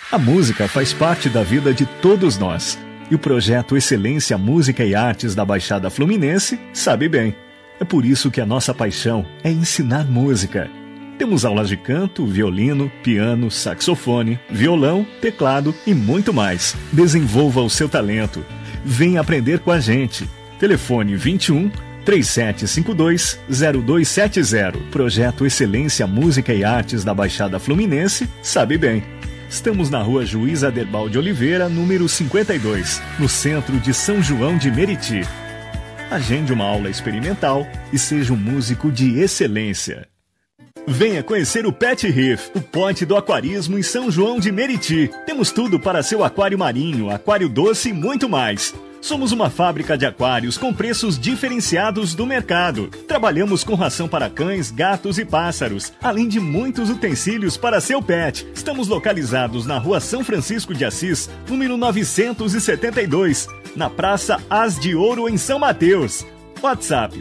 A música faz parte da vida de todos nós. E o projeto Excelência Música e Artes da Baixada Fluminense sabe bem. É por isso que a nossa paixão é ensinar música. Temos aulas de canto, violino, piano, saxofone, violão, teclado e muito mais. Desenvolva o seu talento. Venha aprender com a gente. Telefone 21 3752 0270. Projeto Excelência Música e Artes da Baixada Fluminense sabe bem. Estamos na rua Juiz Aderbal de Oliveira, número 52, no centro de São João de Meriti. Agende uma aula experimental e seja um músico de excelência. Venha conhecer o Pet Reef, o ponte do aquarismo em São João de Meriti. Temos tudo para seu aquário marinho, aquário doce e muito mais. Somos uma fábrica de aquários com preços diferenciados do mercado. Trabalhamos com ração para cães, gatos e pássaros, além de muitos utensílios para seu pet. Estamos localizados na Rua São Francisco de Assis, número 972, na Praça As de Ouro, em São Mateus. WhatsApp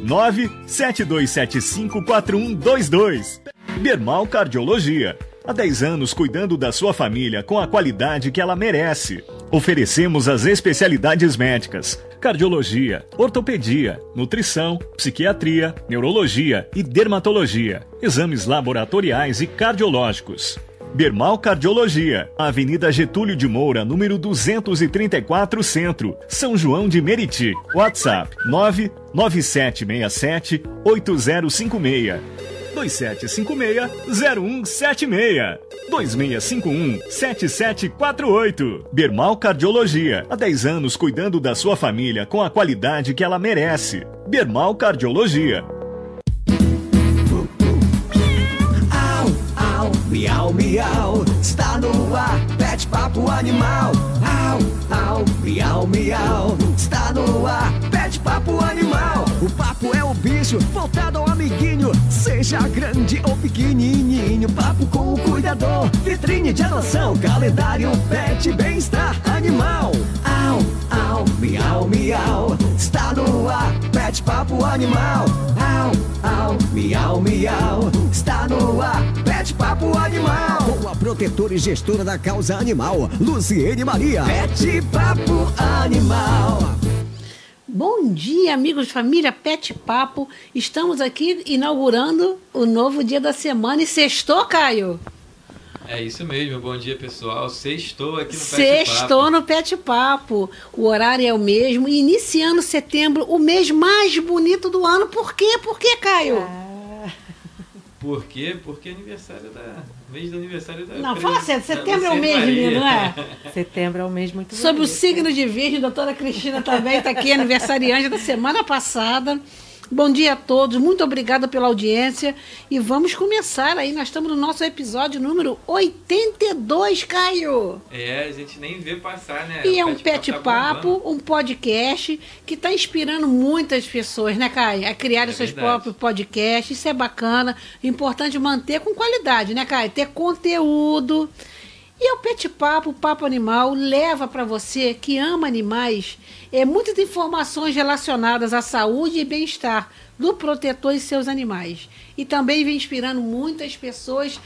972754122. Bermal Cardiologia. Há 10 anos cuidando da sua família com a qualidade que ela merece. Oferecemos as especialidades médicas: cardiologia, ortopedia, nutrição, psiquiatria, neurologia e dermatologia, exames laboratoriais e cardiológicos. Bermal Cardiologia, Avenida Getúlio de Moura, número 234, Centro, São João de Meriti. WhatsApp 99767-8056. 2756-0176. 2651-7748. Bermal Cardiologia. Há 10 anos cuidando da sua família com a qualidade que ela merece. Bermal Cardiologia. Au, miau, miau, está no ar, Pet Papo Animal. Au, miau, miau, está no ar, Pet Papo Animal. O papo é o bicho, voltado ao amiguinho, seja grande ou pequenininho. Papo com o cuidador, vitrine de adoção, calendário pet, bem-estar animal. Au, miau, miau, está no ar, Pet Papo Animal. Au, miau, miau, está no ar, Pet Papo Animal. Com a protetora e gestora da causa animal, Luciene Maria. Pet Papo Animal. Bom dia, amigos de família Pet Papo. Estamos aqui inaugurando o novo dia da semana e sextou, Caio? É isso mesmo, bom dia pessoal, sextou aqui no Pet Papo. Sextou no Pet Papo, o horário é o mesmo, iniciando setembro, o mês mais bonito do ano. Por quê? Por quê, Caio? Por quê? Porque mês do aniversário da... Não, fala sério, setembro é o mês, menino, não é? Setembro é um mês muito bonito. Sobre o signo de Virgem, a doutora Cristina também está aqui, aniversariante da semana passada. Bom dia a todos, muito obrigada pela audiência e vamos começar aí, nós estamos no nosso episódio número 82, Caio. A gente nem vê passar, né? E é um Pet Papo, um podcast que está inspirando muitas pessoas, né, Caio? A criar os seus próprios podcasts, isso é bacana, importante manter com qualidade, né, Caio? Ter conteúdo. E o Pet Papo, o Papo Animal, leva para você que ama animais muitas informações relacionadas à saúde e bem-estar do protetor e seus animais. E também vem inspirando muitas pessoas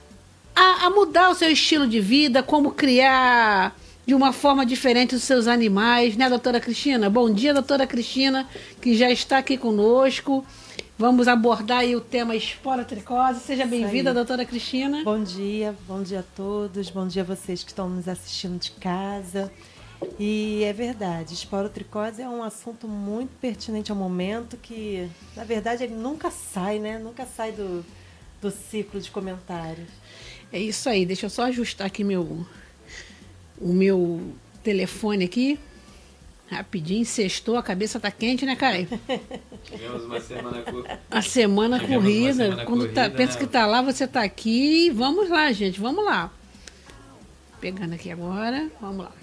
a mudar o seu estilo de vida, como criar de uma forma diferente os seus animais, né, doutora Cristina? Bom dia, doutora Cristina, que já está aqui conosco. Vamos abordar aí o tema esporotricose. Seja bem-vinda, doutora Cristina. Bom dia a todos, bom dia a vocês que estão nos assistindo de casa. E é verdade, esporotricose é um assunto muito pertinente ao momento que, na verdade, ele nunca sai, né? Nunca sai do ciclo de comentários. É isso aí, deixa eu só ajustar aqui o meu telefone aqui. Rapidinho, sextou, a cabeça tá quente, né, Caio? Tivemos uma semana corrida. A semana corrida. Quando pensa que tá lá, você tá aqui. Vamos lá, gente, vamos lá. Pegando aqui agora, vamos lá.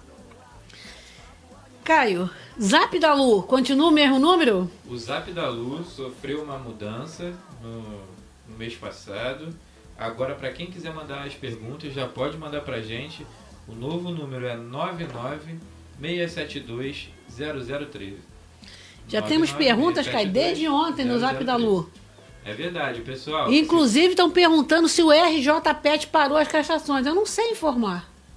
Caio, Zap da Lu, continua o mesmo número? O Zap da Lu sofreu uma mudança no mês passado. Agora, para quem quiser mandar as perguntas, já pode mandar pra gente. O novo número é 996720013. Já temos perguntas, Caio, desde ontem no Zap da Lu. É verdade, pessoal. Inclusive estão perguntando se o RJ Pet parou as castrações. Eu não sei informar.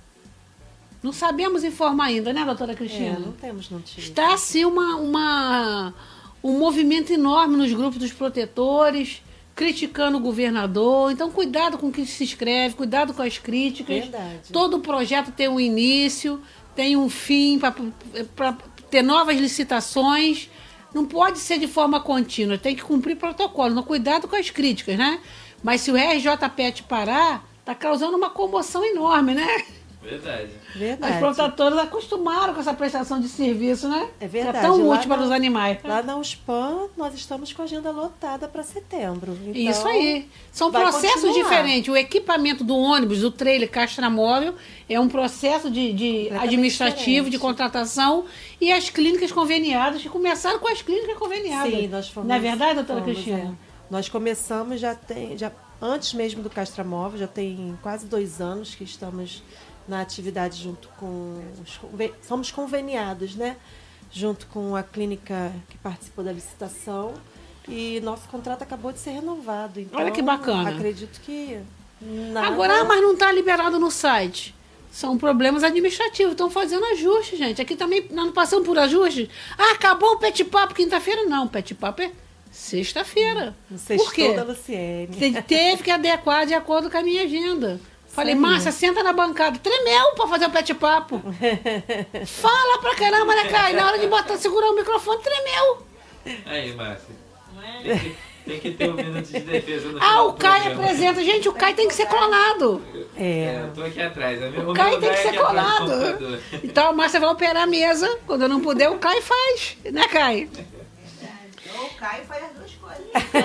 Não sabemos informar ainda, né, doutora Cristina? Não temos notícia. Está, assim, um movimento enorme nos grupos dos protetores, criticando o governador. Então, cuidado com o que se escreve, cuidado com as críticas. Verdade. Todo projeto tem um início, tem um fim, para ter novas licitações. Não pode ser de forma contínua, tem que cumprir protocolo. Não, cuidado com as críticas, né? Mas se o RJPET parar, está causando uma comoção enorme, né? Verdade. Os protetores acostumaram com essa prestação de serviço, né? É verdade. É tão útil para os animais. Lá na USPAN, nós estamos com a agenda lotada para setembro. Então, isso aí. São processos continuar. diferentes. O equipamento do ônibus, do trailer castramóvel, é um processo de administrativo, diferente. de contratação, e as clínicas conveniadas, que começaram com as clínicas conveniadas. Sim, nós fomos. Não é verdade, doutora Cristina? É. Nós começamos, antes mesmo do castramóvel, já tem quase 2 anos que estamos na atividade junto com... Somos conveniados, né? Junto com a clínica que participou da licitação. E nosso contrato acabou de ser renovado. Então, olha que bacana. Acredito que nada... Agora, mas não está liberado no site. São problemas administrativos. Estão fazendo ajuste, gente. Aqui também, nós não passamos por ajuste. Acabou o Pet Papo quinta-feira? Não, o Pet Papo é sexta-feira. Por quê? Da Luciene. Teve que adequar de acordo com a minha agenda. Falei, Márcia, senta na bancada. Tremeu pra fazer o pet-papo. Fala pra caramba, né, Caio? Na hora de segurar o microfone, tremeu. Aí, Márcia. Tem que ter um minuto de defesa no o Caio apresenta. Gente, o Caio tem que ser clonado. Eu tô aqui atrás. O Caio tem que ser clonado. Então a Márcia vai operar a mesa. Quando eu não puder, o Caio faz. Né, Caio? O Caio faz as duas coisas.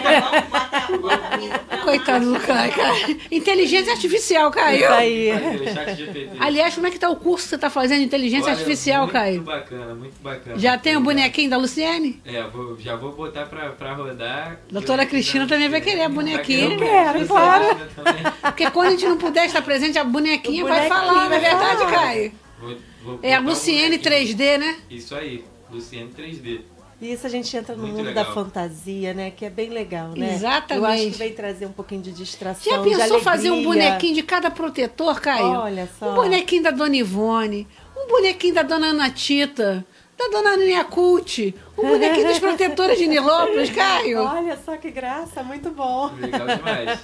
Coitado do Caio, cara. Inteligência artificial, Caio. Isso aí. Aliás, como é que tá o curso que você tá fazendo de inteligência artificial, Caio? Muito bacana. Já tem o bonequinho da Luciene? Já vou botar pra rodar. Doutora Cristina também vai querer a bonequinha. Eu quero, claro. Porque quando a gente não puder estar presente, a bonequinha vai falar, não é verdade, Caio? É a Luciene 3D, né? Isso aí, Luciene 3D. E isso a gente entra no Muito mundo legal. da fantasia, né? Que é bem legal, né? Exatamente. Eu acho que vem trazer um pouquinho de distração, Já de pensou alegria. fazer um bonequinho de cada protetor, Caio? Olha só. Um bonequinho da Dona Ivone, um bonequinho da Dona Ana Tita, da Dona Ninha Cult, um bonequinho dos protetores de Nilópolis, Caio. Olha só que graça, muito bom. Legal demais.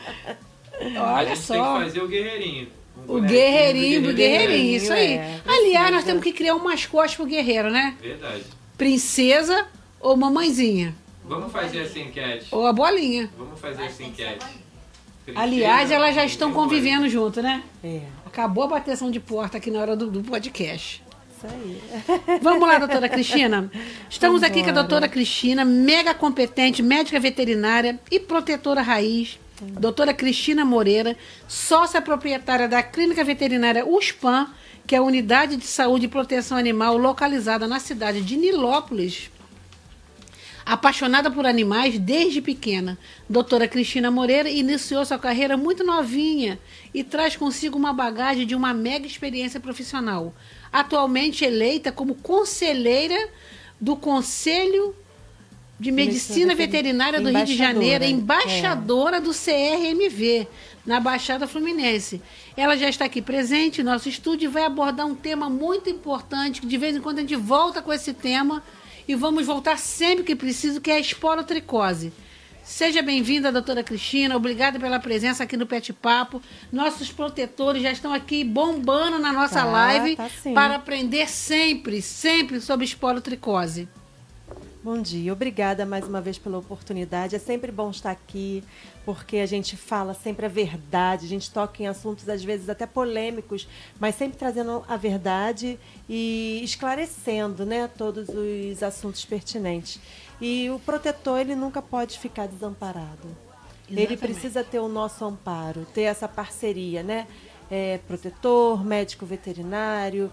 A Olha gente tem só. que fazer o guerreirinho. O guerreirinho do guerreirinho, isso aí. precisa. Aliás, nós temos que criar um mascote pro guerreiro, né? Verdade. Princesa ou mamãezinha. Vamos fazer essa enquete. Ou a bolinha. Vamos fazer essa enquete. Aliás, elas já estão Princesa, convivendo junto, né? É, Acabou a bateção de porta aqui na hora do podcast. isso aí. Vamos lá, doutora Cristina. Estamos aqui com a Vambora. doutora Cristina, mega competente, médica veterinária e protetora raiz. Doutora Cristina Moreira, sócia proprietária da Clínica Veterinária USPAN, que é a Unidade de Saúde e Proteção Animal localizada na cidade de Nilópolis. Apaixonada por animais desde pequena, doutora Cristina Moreira iniciou sua carreira muito novinha e traz consigo uma bagagem de uma mega experiência profissional. Atualmente eleita como conselheira do Conselho de Medicina Veterinária do Rio de Janeiro, embaixadora do CRMV, na Baixada Fluminense. Ela já está aqui presente em nosso estúdio e vai abordar um tema muito importante, que de vez em quando a gente volta com esse tema e vamos voltar sempre que preciso, que é a esporotricose. Seja bem-vinda, doutora Cristina. Obrigada pela presença aqui no Pet Papo. Nossos protetores já estão aqui bombando na nossa live para aprender sempre sobre esporotricose. Bom dia, obrigada mais uma vez pela oportunidade. É sempre bom estar aqui, porque a gente fala sempre a verdade, a gente toca em assuntos às vezes até polêmicos, mas sempre trazendo a verdade e esclarecendo, né, todos os assuntos pertinentes. E o protetor, ele nunca pode ficar desamparado. Exatamente. Ele precisa ter o nosso amparo, ter essa parceria, né? Protetor, médico veterinário,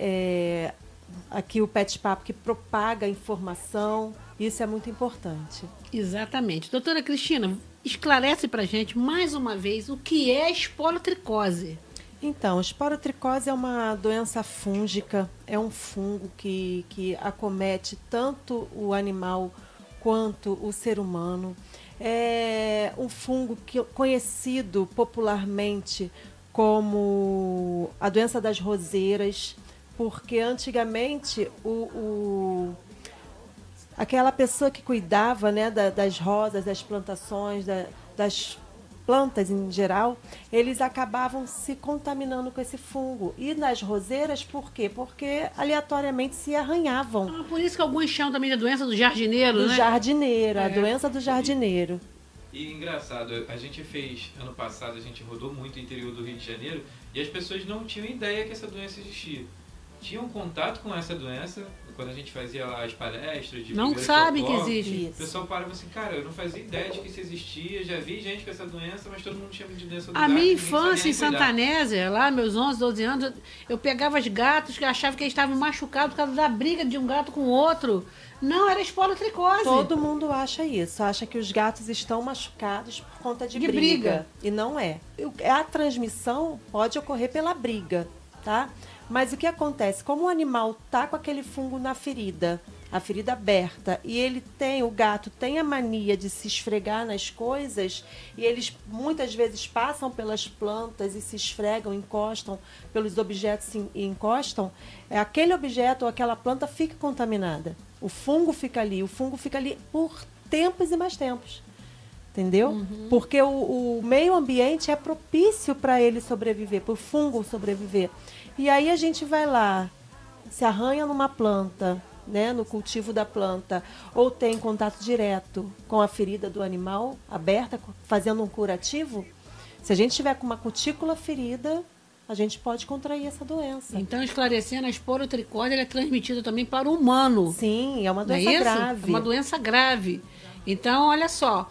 aqui o Pet Papo que propaga a informação, isso é muito importante. Exatamente. Doutora Cristina, esclarece pra gente mais uma vez o que é esporotricose. Então, esporotricose é uma doença fúngica, é um fungo que acomete tanto o animal quanto o ser humano. É um fungo conhecido popularmente como a doença das roseiras, porque antigamente aquela pessoa que cuidava, né, das rosas, das plantações, das plantas em geral, eles acabavam se contaminando com esse fungo. E nas roseiras, por quê? Porque aleatoriamente se arranhavam. Por isso que alguns chamam também da doença do jardineiro, Do né? jardineiro, a doença do jardineiro. E engraçado, a gente fez, ano passado, a gente rodou muito o interior do Rio de Janeiro e as pessoas não tinham ideia que essa doença existia. Tinham contato com essa doença, quando a gente fazia lá as palestras de Não primeiros sabe que socorros, existe. o pessoal parava assim, cara, eu não fazia ideia de que isso existia, já vi gente com essa doença, mas todo mundo chama de doença do gato. A minha ninguém sabia infância nem em cuidar. Santanésia, lá, meus 11, 12 anos, eu pegava os gatos que eu achava que eles estavam machucados por causa da briga de um gato com o outro. Não, era esporotricose. Todo mundo acha isso, acha que os gatos estão machucados por conta de De briga. briga. E não é. A transmissão pode ocorrer pela briga, tá? Mas o que acontece? Como o animal tá com aquele fungo na ferida, a ferida aberta, e o gato tem a mania de se esfregar nas coisas, e eles muitas vezes passam pelas plantas e se esfregam, encostam pelos objetos e encostam, aquele objeto ou aquela planta fica contaminada. O fungo fica ali por tempos e mais tempos. Entendeu? Porque o meio ambiente é propício para ele sobreviver, para o fungo sobreviver. E aí a gente vai lá, se arranha numa planta, né, no cultivo da planta, ou tem contato direto com a ferida do animal aberta, fazendo um curativo. Se a gente tiver com uma cutícula ferida, a gente pode contrair essa doença. Então, esclarecendo, a esporotricose ela é transmitida também para o humano. Sim, é uma Não é doença isso? grave. É uma doença grave. Então, olha só,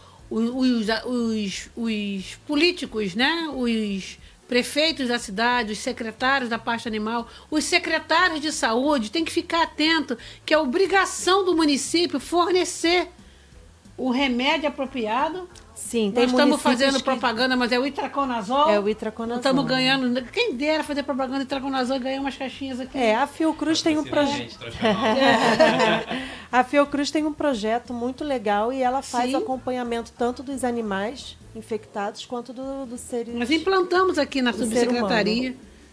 os políticos, né? Os prefeitos da cidade, os secretários da pasta animal, os secretários de saúde têm que ficar atento que é obrigação do município fornecer o remédio apropriado. Sim, tem Nós estamos municípios fazendo que- propaganda, mas é o itraconazol. É o itraconazol. Estamos ganhando. Quem dera fazer propaganda de itraconazol e ganhar umas caixinhas aqui. A Fiocruz tem um projeto. Gente, transformar. A Fiocruz tem um projeto muito legal e ela faz Sim. o acompanhamento tanto dos animais infectados quanto dos seres. Nós implantamos aqui na Do ser subsecretaria.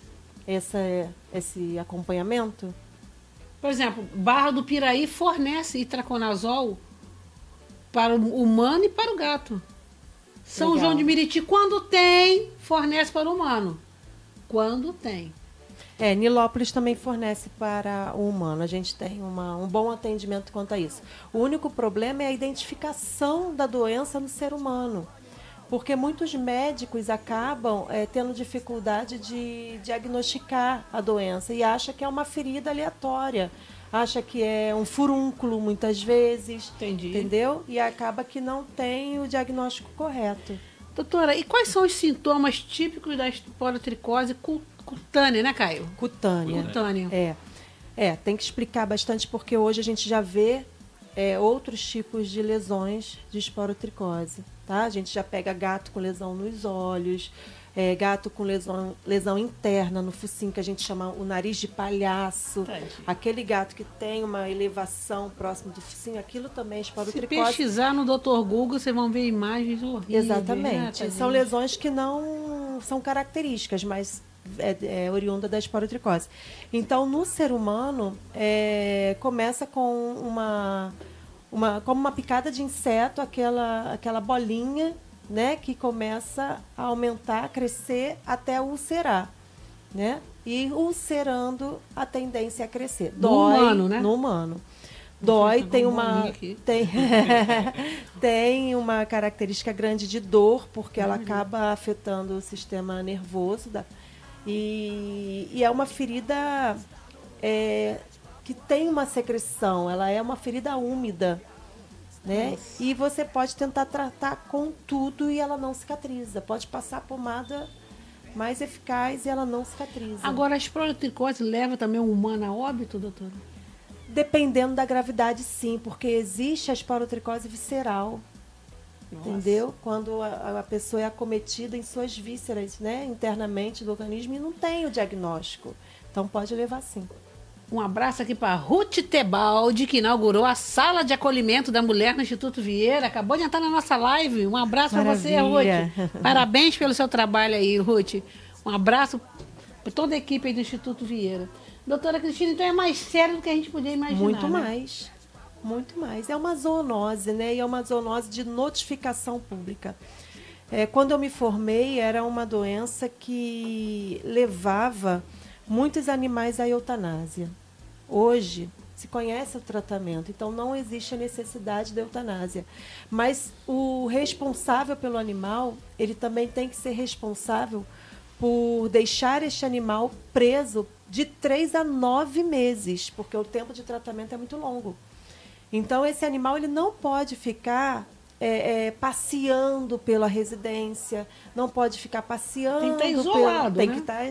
Esse acompanhamento. Por exemplo, Barra do Piraí fornece itraconazol para o humano e para o gato. São Legal. João de Meriti, quando tem, fornece para o humano. Quando tem. Nilópolis também fornece para o humano. A gente tem um bom atendimento quanto a isso. O único problema é a identificação da doença no ser humano. Porque muitos médicos acabam tendo dificuldade de diagnosticar a doença e acha que é uma ferida aleatória. Acha que é um furúnculo, muitas vezes. Entendi. Entendeu? E acaba que não tem o diagnóstico correto. Doutora, e quais são os sintomas típicos da esporotricose cutânea, né, Caio? Cutânea. Cutânea. Tem que explicar bastante porque hoje a gente já vê outros tipos de lesões de esporotricose, tá? A gente já pega gato com lesão nos olhos, gato com lesão interna no focinho, que a gente chama o nariz de palhaço. Entendi. Aquele gato que tem uma elevação próximo do focinho, aquilo também é Se esporotricose. pesquisar no Dr. Google, vocês vão ver imagens horríveis. Exatamente. Né, São tadinho? lesões que não são características, mas é oriunda da esporotricose. Então, no ser humano, começa com como uma picada de inseto, aquela bolinha, né, que começa a aumentar, a crescer até ulcerar, né? E ulcerando, a tendência é a crescer. No Dói humano, né? No humano. Dói, Vou tem pegar uma uma bolinha aqui. tem uma característica grande de dor, porque ela acaba afetando o sistema nervoso e é uma ferida que tem uma secreção, ela é uma ferida úmida, né? E você pode tentar tratar com tudo e ela não cicatriza. Pode passar pomada mais eficaz e ela não cicatriza. Agora, a esporotricose leva também o humano a óbito, doutora? Dependendo da gravidade, sim, porque existe a esporotricose visceral. Entendeu? Quando a pessoa é acometida em suas vísceras, né, internamente do organismo e não tem o diagnóstico. Então pode levar sim. Um abraço aqui para Ruth Tebaldi, que inaugurou a sala de acolhimento da mulher no Instituto Vieira. Acabou de entrar na nossa live. Um abraço para você, Maravilha. Ruth. Parabéns pelo seu trabalho aí, Ruth. Um abraço para toda a equipe aí do Instituto Vieira. Doutora Cristina, então é mais sério do que a gente podia imaginar. Muito né? mais. Muito mais. É uma zoonose, né? E é uma zoonose de notificação pública. Quando eu me formei, era uma doença que levava muitos animais à eutanásia. Hoje, se conhece o tratamento, então não existe a necessidade da eutanásia. Mas o responsável pelo animal, ele também tem que ser responsável por deixar este animal preso de 3 a 9 meses, porque o tempo de tratamento é muito longo. Então, esse animal ele não pode ficar passeando pela residência, não pode ficar passeando. Tem que estar isolado, tem né? que estar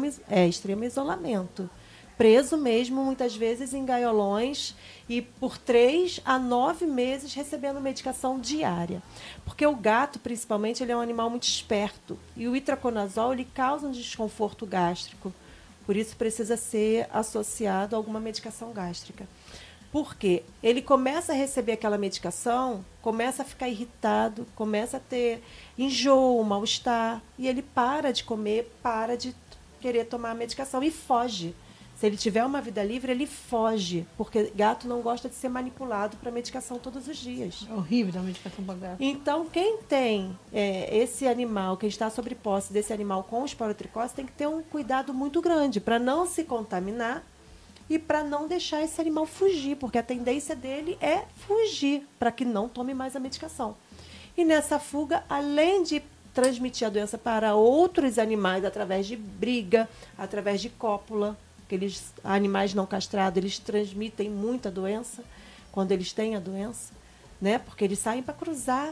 em extremo isolamento. Preso mesmo, muitas vezes, em gaiolões e por 3 a 9 meses recebendo medicação diária. Porque o gato, principalmente, ele é um animal muito esperto. E o itraconazol ele causa um desconforto gástrico. Por isso, precisa ser associado a alguma medicação gástrica. Porque ele começa a receber aquela medicação, começa a ficar irritado, começa a ter enjoo, mal-estar, e ele para de comer, para de querer tomar a medicação e foge. Se ele tiver uma vida livre, ele foge, porque gato não gosta de ser manipulado para medicação todos os dias. É horrível dar medicação para gato. Então, quem tem esse animal, quem está sob posse desse animal com esporotricose, tem que ter um cuidado muito grande para não se contaminar e para não deixar esse animal fugir, porque a tendência dele é fugir, para que não tome mais a medicação. E nessa fuga, além de transmitir a doença para outros animais através de briga, através de cópula, aqueles animais não castrados, eles transmitem muita doença quando eles têm a doença, né? Porque eles saem para cruzar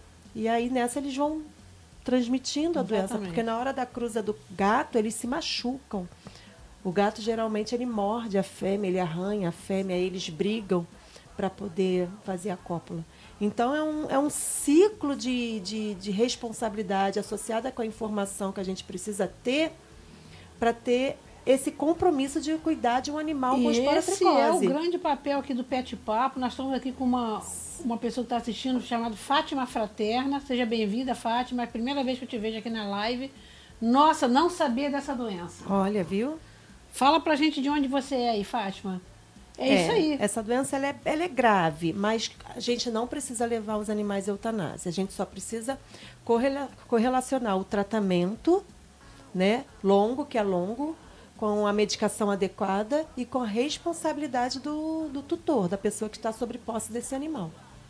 e aí nessa eles vão transmitindo a doença, porque na hora da cruza do gato, eles se machucam. O gato, geralmente, ele morde a fêmea, ele arranha a fêmea, eles brigam para poder fazer a cópula. Então, é um ciclo de responsabilidade associada com a informação que a gente precisa ter para ter esse compromisso de cuidar de um animal com esporotricose. Esse é o grande papel aqui do Pet Papo. Nós estamos aqui com uma pessoa que está assistindo, chamada Fátima Fraterna. Seja bem-vinda, Fátima. É a primeira vez que eu te vejo aqui na live. Nossa, não sabia dessa doença. Olha, viu? Fala pra gente de onde você é aí, Fátima. É isso aí. Essa doença ela é grave, mas a gente não precisa levar os animais à eutanásia. A gente só precisa correlacionar o tratamento, né, longo, com a medicação adequada e com a responsabilidade do tutor, da pessoa que está sob posse desse animal.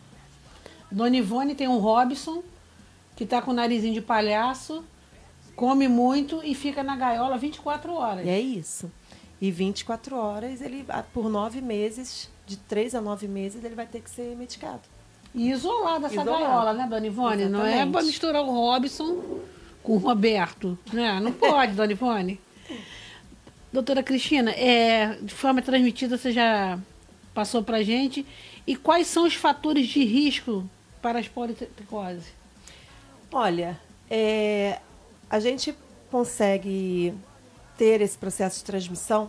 Dona Ivone tem um Robson, que está com o narizinho de palhaço, come muito e fica na gaiola 24 horas. É isso. E 24 horas, ele, por 9 meses, de 3 a 9 meses, ele vai ter que ser medicado. E isolado essa gaiola, né, Dona Ivone? Exatamente. Não é para misturar o Robson com o Roberto, né? Não pode, Dona Ivone. Doutora Cristina, de forma transmitida, você já passou para a gente. E quais são os fatores de risco para a esporotricose? Olha, a gente consegue ter esse processo de transmissão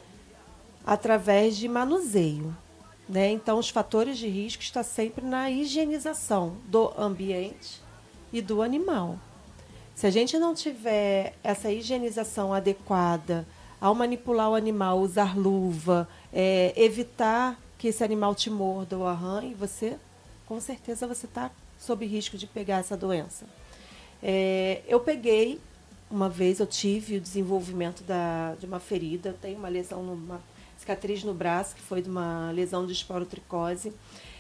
através de manuseio, né? Então, os fatores de risco estão sempre na higienização do ambiente e do animal. Se a gente não tiver essa higienização adequada, ao manipular o animal, usar luva, evitar que esse animal te morda ou arranhe, com certeza você está sob risco de pegar essa doença. Eu peguei, uma vez eu tive o desenvolvimento de uma ferida, eu tenho uma lesão, uma cicatriz no braço, que foi de uma lesão de esporotricose.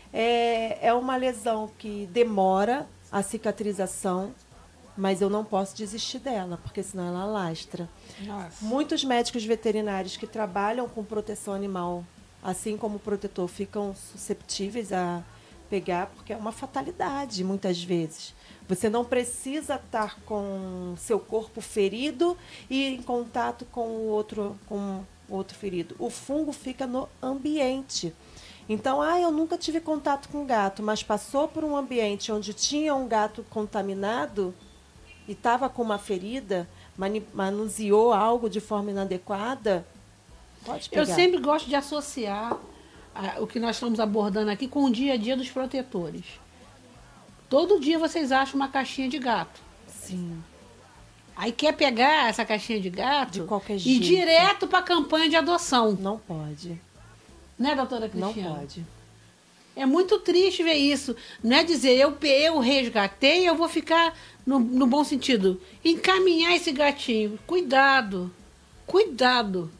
É uma lesão que demora a cicatrização, mas eu não posso desistir dela, porque senão ela alastra. Nossa. Muitos médicos veterinários que trabalham com proteção animal, assim como o protetor, ficam susceptíveis a pegar, porque é uma fatalidade, muitas vezes. Você não precisa estar com seu corpo ferido e em contato com o outro ferido. O fungo fica no ambiente. Então, eu nunca tive contato com gato, mas passou por um ambiente onde tinha um gato contaminado e estava com uma ferida, manuseou algo de forma inadequada, pode pegar. Eu sempre gosto de associar o que nós estamos abordando aqui com o dia a dia dos protetores. Todo dia vocês acham uma caixinha de gato. Sim. Aí quer pegar essa caixinha de gato De qualquer e jeito. direto para a campanha de adoção. Não pode. Né, doutora Não Cristiana? pode. É muito triste ver isso. Não é dizer, eu resgatei, eu vou ficar, no bom sentido, encaminhar esse gatinho. Cuidado. Cuidado.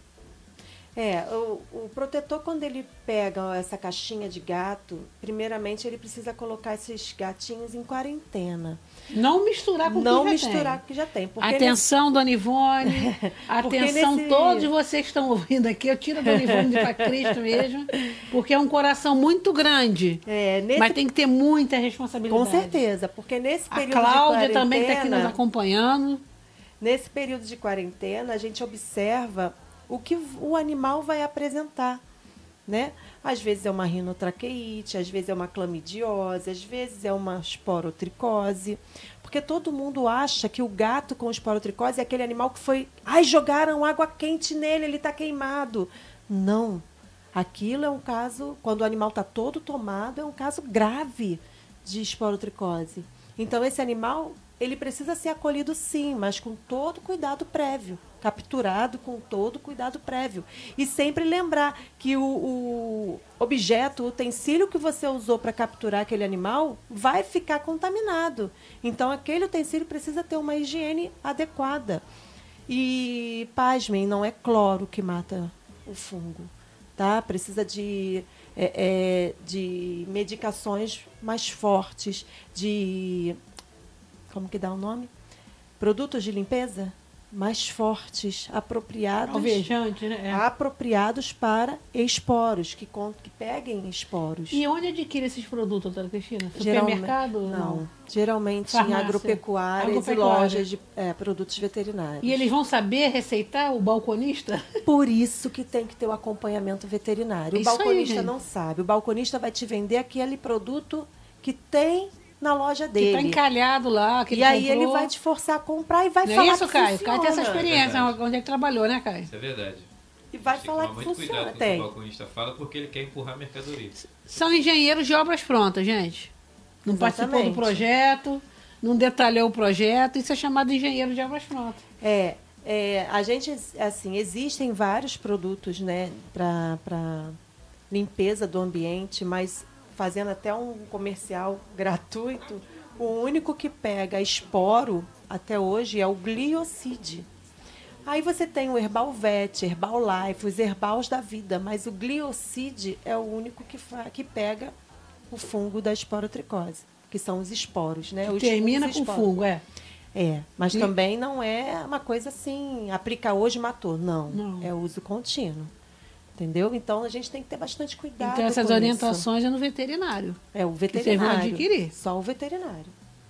O protetor, quando ele pega essa caixinha de gato, primeiramente ele precisa colocar esses gatinhos em quarentena. Não misturar com o Não que já misturar tem. com o que já tem. Porque Atenção, Dona Ivone. Atenção, nesse- todos vocês que estão ouvindo aqui. Eu tiro a Dona Ivone para Cristo mesmo, porque é um coração muito grande. nesse- Mas tem que ter muita responsabilidade. Com certeza, porque nesse A período Cláudia de também está aqui nos quarentena, acompanhando. nesse período de quarentena, a gente observa o que o animal vai apresentar, né? Às vezes é uma rinotraqueite, às vezes é uma clamidiose, às vezes é uma esporotricose. Porque todo mundo acha que o gato com esporotricose é aquele animal que foi... Ai, jogaram água quente nele, ele está queimado. Não. Aquilo é um caso, quando o animal está todo tomado, é um caso grave de esporotricose. Então, esse animal, ele precisa ser acolhido sim, mas com todo cuidado prévio. Capturado com todo cuidado prévio. E sempre lembrar que o objeto, o utensílio que você usou para capturar aquele animal vai ficar contaminado. Então, aquele utensílio precisa ter uma higiene adequada. E, pasmem, não é cloro que mata o fungo. Tá? Precisa de medicações mais fortes, de... Como que dá o nome? Produtos de limpeza mais fortes, apropriados, Alvejante, né? apropriados para esporos, que peguem esporos. E onde adquire esses produtos, doutora Cristina? Geralmente- Supermercado? Não. Geralmente Farmácia. em agropecuárias Agropecuária. e lojas de produtos veterinários. E eles vão saber receitar o balconista? Por isso que tem que ter o acompanhamento veterinário. O Isso aí, balconista gente. não sabe. O balconista vai te vender aquele produto que tem na loja Que dele. tá encalhado lá, que E aí comprou. ele vai te forçar a comprar e vai Não falar é isso, que Caio? funciona. Caio tem essa experiência, É verdade. onde ele trabalhou, né, Caio? Isso é verdade. E vai Tem que falar tomar que muito funciona. cuidado com o que Tem. o balconista fala, porque ele quer empurrar mercadoria. São engenheiros de obras prontas, gente. Não participou do Exatamente. projeto, não detalhou o projeto, isso é chamado de engenheiro de obras prontas. A gente, assim, existem vários produtos, né, para limpeza do ambiente, mas fazendo até um comercial gratuito, o único que pega esporo até hoje é o gliocide. Aí você tem o Herbalvet, Herbalife, os herbals da vida, mas o gliocide é o único que pega o fungo da esporotricose, que são os esporos, né? Os Termina fungos com esporos. fungo, é. Mas E- também não é uma coisa assim, aplica hoje, matou. Não, Não. é uso contínuo. Entendeu? Então a gente tem que ter bastante cuidado. Então essas com orientações é no veterinário. isso. É o vocês vão veterinário. adquirir. Só o veterinário.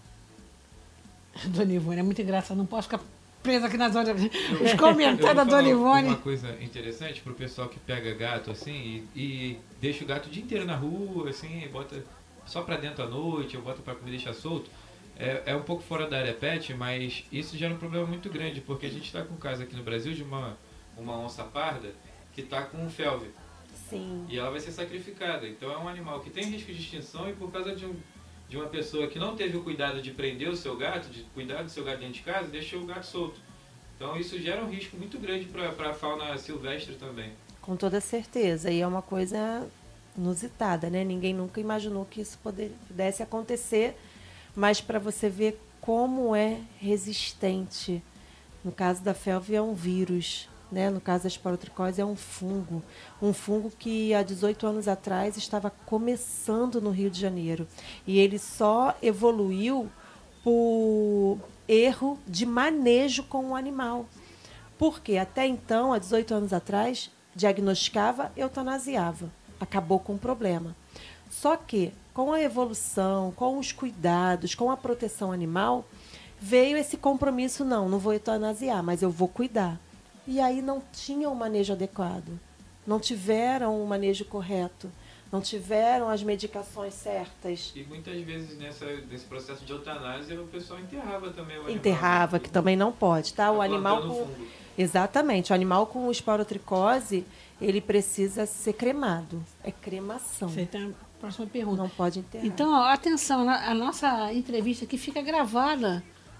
Dona Ivone, é muito engraçado, não posso ficar presa aqui nas horas. Os Eu comentários vou da Dona falar Ivone. Uma coisa interessante pro pessoal que pega gato assim e deixa o gato o dia inteiro na rua, assim, bota só pra dentro à noite, ou bota pra comer e deixa solto. É um pouco fora da área pet, mas isso gera um problema muito grande, porque a gente está com um caso aqui no Brasil de uma onça parda que está com um felve. Sim. E ela vai ser sacrificada. Então é um animal que tem risco de extinção e por causa de uma pessoa que não teve o cuidado de prender o seu gato, de cuidar do seu gato dentro de casa, deixou o gato solto. Então isso gera um risco muito grande para a fauna silvestre também. Com toda certeza. E é uma coisa inusitada, né? Ninguém nunca imaginou que isso pudesse acontecer, mas para você ver como é resistente. No caso da felve é um vírus, né? No caso da esporotricose é um fungo que há 18 anos atrás estava começando no Rio de Janeiro. E ele só evoluiu por erro de manejo com o animal. Porque até então, há 18 anos atrás, diagnosticava, eutanasiava. Acabou com o problema. Só que, com a evolução, com os cuidados, com a proteção animal, veio esse compromisso, não vou eutanasiar, mas eu vou cuidar. E aí não tinha o manejo adequado. Não tiveram o manejo correto. Não tiveram as medicações certas. E muitas vezes nesse processo de eutanásia o pessoal enterrava também o animal. Enterrava, que também não pode, tá? O animal plantando com... fungo. Exatamente. O animal com esporotricose, ele precisa ser cremado. É cremação. Você tem a próxima pergunta. Não pode enterrar. Então, ó, atenção, a nossa entrevista aqui fica gravada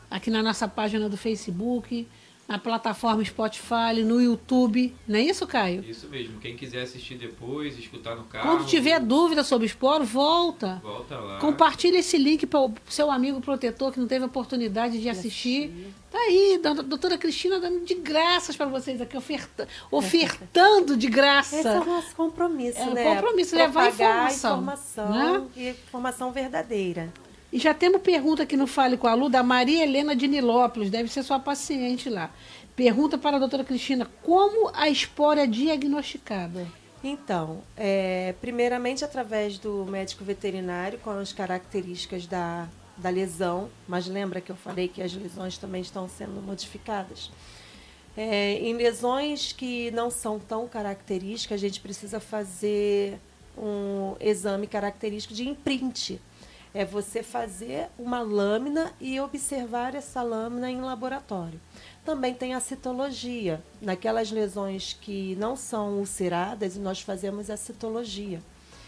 aqui na nossa página do Facebook, na plataforma Spotify, no YouTube. Não é isso, Caio? Isso mesmo. Quem quiser assistir depois, escutar no carro... Quando tiver dúvida sobre esporo, volta. Volta lá. Compartilha esse link para o seu amigo protetor que não teve a oportunidade de assistir. Tá aí, a doutora Cristina dando de graças para vocês aqui, ofertando de graça. Esse é o nosso compromisso, É né? o compromisso, levar informação. Né? E informação verdadeira. E já temos pergunta aqui no Fale com a Lu, da Maria Helena de Nilópolis, deve ser sua paciente lá. Pergunta para a doutora Cristina, como a esporo é diagnosticada? Então, primeiramente através do médico veterinário, com as características da lesão, mas lembra que eu falei que as lesões também estão sendo modificadas? Em lesões que não são tão características, a gente precisa fazer um exame característico de imprint. É você fazer uma lâmina e observar essa lâmina em laboratório. Também tem a citologia. Naquelas lesões que não são ulceradas, nós fazemos a citologia.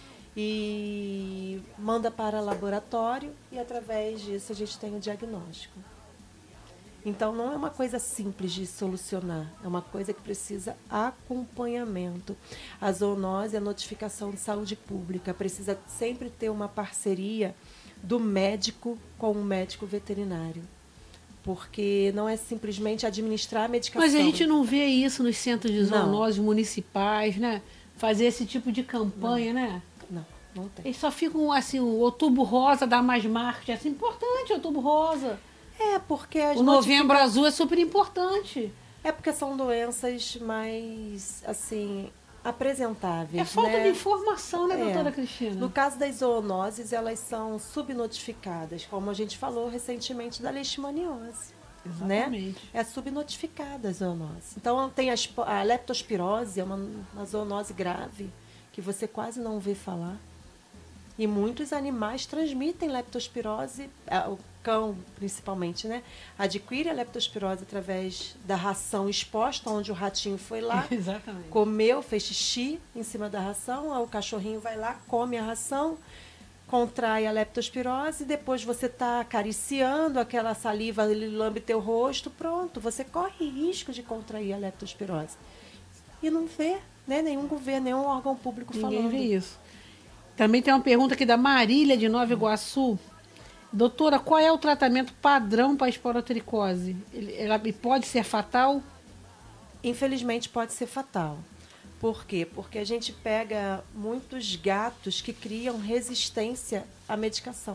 E manda para laboratório e, através disso, a gente tem o diagnóstico. Então, não é uma coisa simples de solucionar. É uma coisa que precisa acompanhamento. A zoonose é notificação de saúde pública. Precisa sempre ter uma parceria do médico com o médico veterinário. Porque não é simplesmente administrar a medicação. Mas a gente não vê isso nos centros de zoonose municipais, né? Fazer esse tipo de campanha, né? Não tem. Eles só ficam assim, o Outubro Rosa dá mais marketing. É importante o Outubro Rosa. Porque o Novembro Azul é super importante. É porque são doenças mais, assim, apresentáveis. É falta de informação, né, doutora Cristina? No caso das zoonoses, elas são subnotificadas, como a gente falou recentemente da leishmaniose. Exatamente. Né? É subnotificada a zoonose. Então, tem a leptospirose, é uma zoonose grave, que você quase não vê falar. E muitos animais transmitem leptospirose, o cão principalmente, né? Adquire a leptospirose através da ração exposta, onde o ratinho foi lá, exatamente, comeu, fez xixi em cima da ração, aí o cachorrinho vai lá, come a ração, contrai a leptospirose, depois você está acariciando aquela saliva, ele lambe teu rosto, pronto, você corre risco de contrair a leptospirose. E não vê, né? Nenhum governo, nenhum órgão público falando. Ninguém vê isso. Também tem uma pergunta aqui da Marília, de Nova Iguaçu. Doutora, qual é o tratamento padrão para a esporotricose? Ela pode ser fatal? Infelizmente pode ser fatal. Por quê? Porque a gente pega muitos gatos que criam resistência à medicação.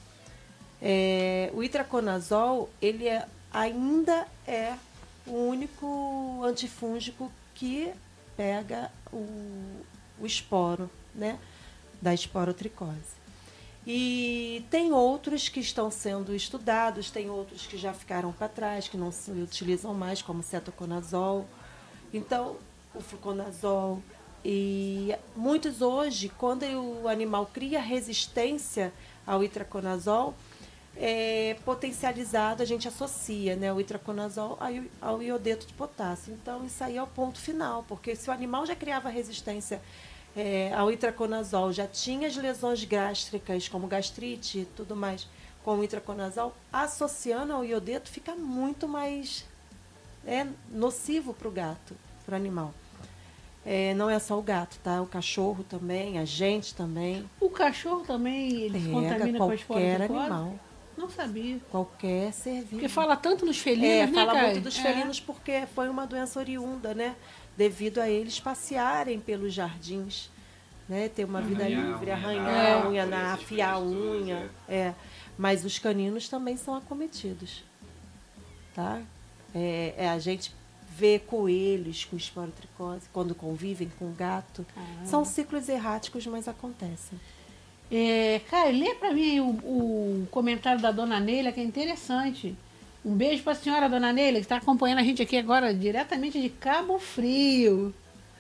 O itraconazol, ele ainda é o único antifúngico que pega o esporo, né, da esporotricose. E tem outros que estão sendo estudados, tem outros que já ficaram para trás, que não se utilizam mais, como o cetoconazol. Então, o fluconazol. E muitos hoje, quando o animal cria resistência ao itraconazol, potencializado, a gente associa, né, o itraconazol ao iodeto de potássio. Então, isso aí é o ponto final, porque se o animal já criava resistência ao itraconazol, já tinha as lesões gástricas, como gastrite e tudo mais, com o itraconazol, associando ao iodeto, fica muito mais nocivo para o gato, para o animal. Não é só o gato, tá? O cachorro também, a gente também. O cachorro também, ele se contamina com a esporotricose? Qualquer animal. Não sabia. Qualquer ser vivo. Porque fala tanto nos felinos, né, fala Caio? muito dos felinos porque foi uma doença oriunda, né? Devido a eles passearem pelos jardins, né? Ter uma vida livre, arranhar a unha, afiar a unha. Mas os caninos também são acometidos, tá? A gente vê coelhos com esporotricose quando convivem com gato. São ciclos erráticos, mas acontecem. Caio, lê para mim o comentário da dona Neila, que é interessante. Um beijo para a senhora, dona Neila, que está acompanhando a gente aqui agora, diretamente de Cabo Frio.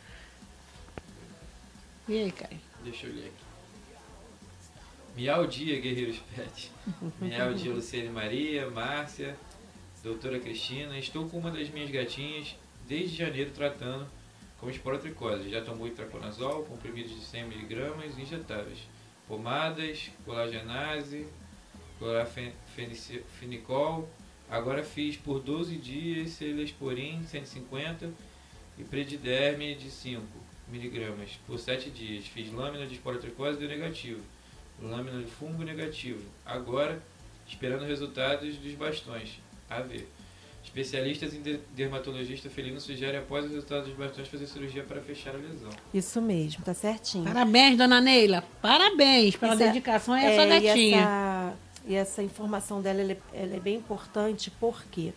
E aí, Caio? Deixa eu ler aqui. Miau dia, Guerreiros Pet. Miau dia, Luciane Maria, Márcia, doutora Cristina. Estou com uma das minhas gatinhas desde janeiro tratando com esporotricose. Já tomou itraconazol, comprimidos de 100 mg injetáveis. Pomadas, colagenase, clorafenicol, Agora fiz por 12 dias Celesporin 150 e Prediderme de 5 miligramas por 7 dias. Fiz lâmina de esporotricose, deu negativo. Lâmina de fungo, negativo. Agora, esperando resultados dos bastões. A ver. Especialistas em dermatologista felino sugerem, após os resultados dos bastões, fazer cirurgia para fechar a lesão. Isso mesmo, tá certinho. Parabéns, dona Neila. Parabéns pela dedicação a essa gatinha. E essa informação dela ela é bem importante porque,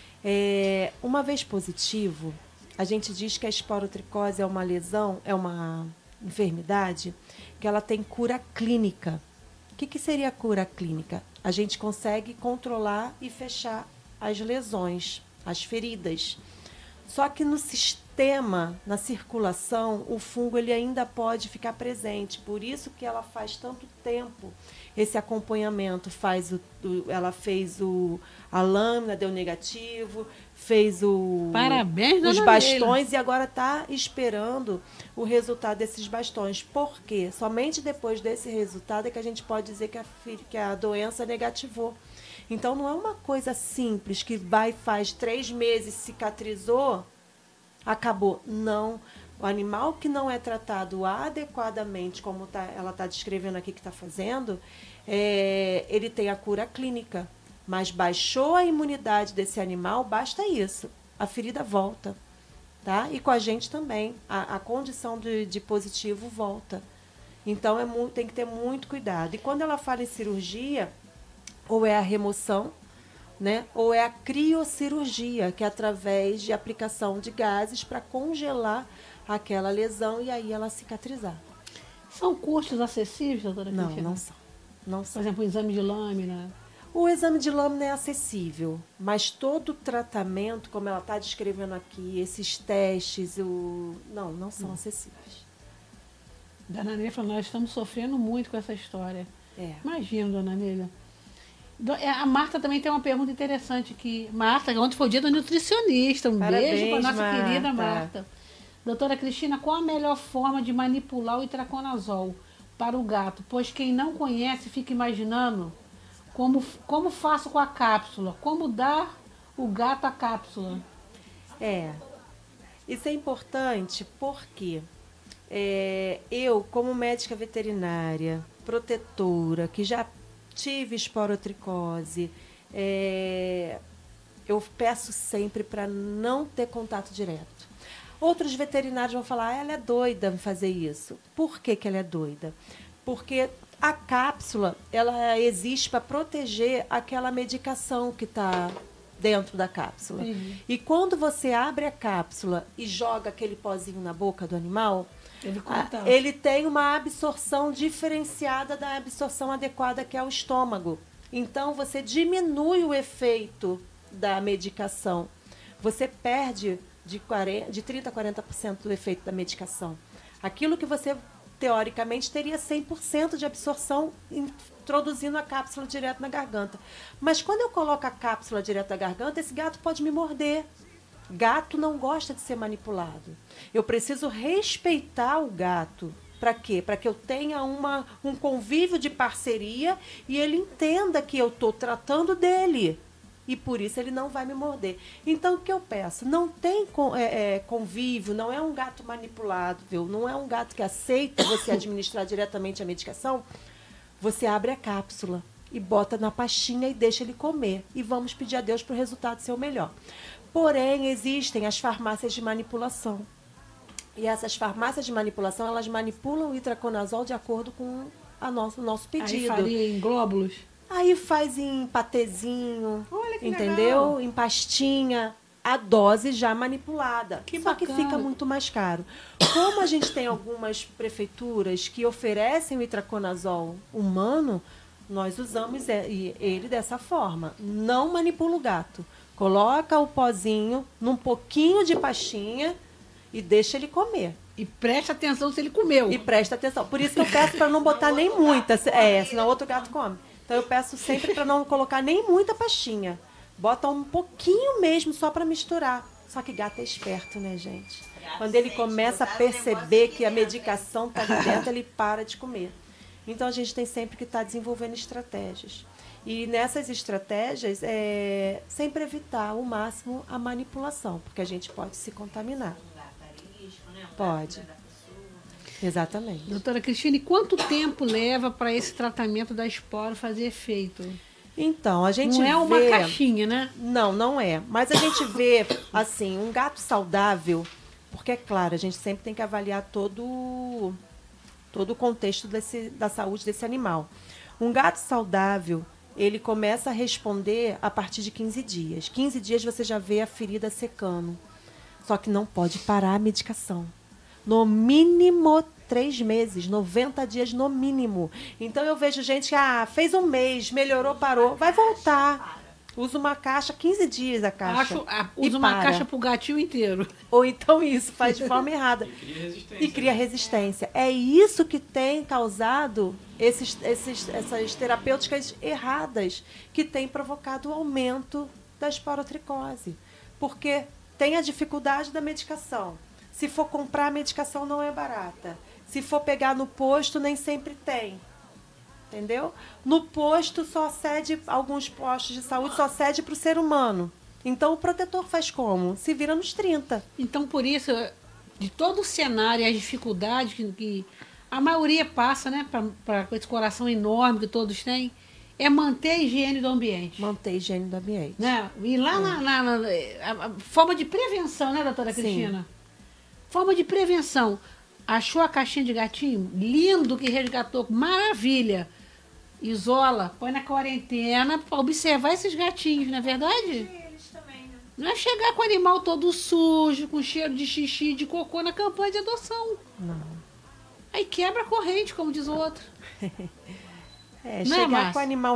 uma vez positivo, a gente diz que a esporotricose é uma lesão, é uma enfermidade que ela tem cura clínica. O que seria a cura clínica? A gente consegue controlar e fechar as lesões, as feridas. Só que no sistema, na circulação, o fungo ele ainda pode ficar presente. Por isso que ela faz tanto tempo esse acompanhamento. Ela fez a lâmina, deu negativo, fez Parabéns, os dona bastões Neila. e agora está esperando o resultado desses bastões. Por quê? Somente depois desse resultado é que a gente pode dizer que a doença negativou. Então, não é uma coisa simples que faz 3 meses, cicatrizou, acabou. Não. O animal que não é tratado adequadamente, como ela está descrevendo aqui que está fazendo, ele tem a cura clínica. Mas baixou a imunidade desse animal, basta isso. A ferida volta. Tá? E com a gente também. A condição de positivo volta. Então, tem que ter muito cuidado. E quando ela fala em cirurgia, ou é a remoção, né? Ou é a criocirurgia, que é através de aplicação de gases para congelar aquela lesão e aí ela cicatrizar. São custos acessíveis, doutora Cristina? Não são. Não são. Por exemplo, o exame de lâmina. O exame de lâmina é acessível, mas todo o tratamento, como ela está descrevendo aqui, esses testes, não são acessíveis. Dona Neila falou, nós estamos sofrendo muito com essa história. Imagina, dona Neila. A Marta também tem uma pergunta interessante aqui. Marta, ontem foi o dia da nutricionista. Parabéns, beijo para nossa Marta. querida Marta. Doutora Cristina, qual a melhor forma de manipular o itraconazol para o gato? Pois quem não conhece fica imaginando como faço com a cápsula. Como dar o gato a cápsula? Isso é importante porque eu, como médica veterinária, protetora, que já tive esporotricose, eu peço sempre para não ter contato direto. Outros veterinários vão falar, ela é doida em fazer isso. Por que ela é doida? Porque a cápsula, ela existe para proteger aquela medicação que está dentro da cápsula. E quando você abre a cápsula e joga aquele pozinho na boca do animal, ele tem uma absorção diferenciada da absorção adequada, que é o estômago. Então, você diminui o efeito da medicação. Você perde de 30% a 40% do efeito da medicação. Aquilo que você, teoricamente, teria 100% de absorção introduzindo a cápsula direto na garganta. Mas quando eu coloco a cápsula direto na garganta, esse gato pode me morder. Gato não gosta de ser manipulado. Eu preciso respeitar o gato. Para quê? Para que eu tenha um convívio de parceria e ele entenda que eu estou tratando dele. E por isso ele não vai me morder. Então, o que eu peço? Não tem convívio, não é um gato manipulável, não é um gato que aceita você administrar diretamente a medicação. Você abre a cápsula e bota na pastinha e deixa ele comer. E vamos pedir a Deus para o resultado ser o melhor. Porém, existem as farmácias de manipulação. E essas farmácias de manipulação, elas manipulam o itraconazol de acordo com o nosso pedido. Aí faria em glóbulos? Aí faz em patezinho, Olha que entendeu? legal. Em pastinha, a dose já manipulada. Só que bacana. fica muito mais caro. Como a gente tem algumas prefeituras que oferecem o itraconazol humano, nós usamos ele dessa forma. Não manipula o gato. Coloca o pozinho num pouquinho de pastinha e deixa ele comer. E presta atenção se ele comeu. E presta atenção. Por isso que eu peço para não botar nem muita. Senão outro gato come. Então eu peço sempre para não colocar nem muita pastinha. Bota um pouquinho mesmo só para misturar. Só que gato é esperto, né, gente? Quando ele começa a perceber que a medicação está ali dentro, ele para de comer. Então a gente tem sempre que estar desenvolvendo estratégias. E nessas estratégias, sempre evitar ao máximo a manipulação, porque a gente pode se contaminar. Pode. Exatamente. Doutora Cristina, e quanto tempo leva para esse tratamento da esporo fazer efeito? Então, a gente não é uma vê... caixinha, né? Não, não é. Mas a gente vê, assim, um gato saudável, porque é claro, a gente sempre tem que avaliar todo o contexto da saúde desse animal. Um gato saudável, ele começa a responder a partir de 15 dias. 15 dias você já vê a ferida secando. Só que não pode parar a medicação. No mínimo 3 meses, 90 dias no mínimo. Então eu vejo gente que fez um mês, melhorou, parou, vai voltar. Usa uma caixa, 15 dias a caixa. Usa uma caixa pro gatinho inteiro. Ou então isso, faz de forma errada. E cria resistência. É isso que tem causado essas terapêuticas erradas, que tem provocado o aumento da esporotricose. Porque tem a dificuldade da medicação. Se for comprar, a medicação não é barata. Se for pegar no posto, nem sempre tem. Entendeu? No posto, alguns postos de saúde só cede para o ser humano. Então, o protetor faz como? Se vira nos 30. Então, por isso, de todo o cenário e as dificuldades que a maioria passa, né, com esse coração enorme que todos têm, é manter a higiene do ambiente. Manter a higiene do ambiente. Né? E lá a forma de prevenção, né, doutora Cristina? Forma de prevenção. Achou a caixinha de gatinho? Lindo que resgatou, maravilha. Isola, põe na quarentena para observar esses gatinhos, não é verdade? Eles também, né? Não é chegar com o animal todo sujo, com cheiro de xixi, de cocô na campanha de adoção. Não. Aí quebra a corrente, como diz o outro. Chegar com o animal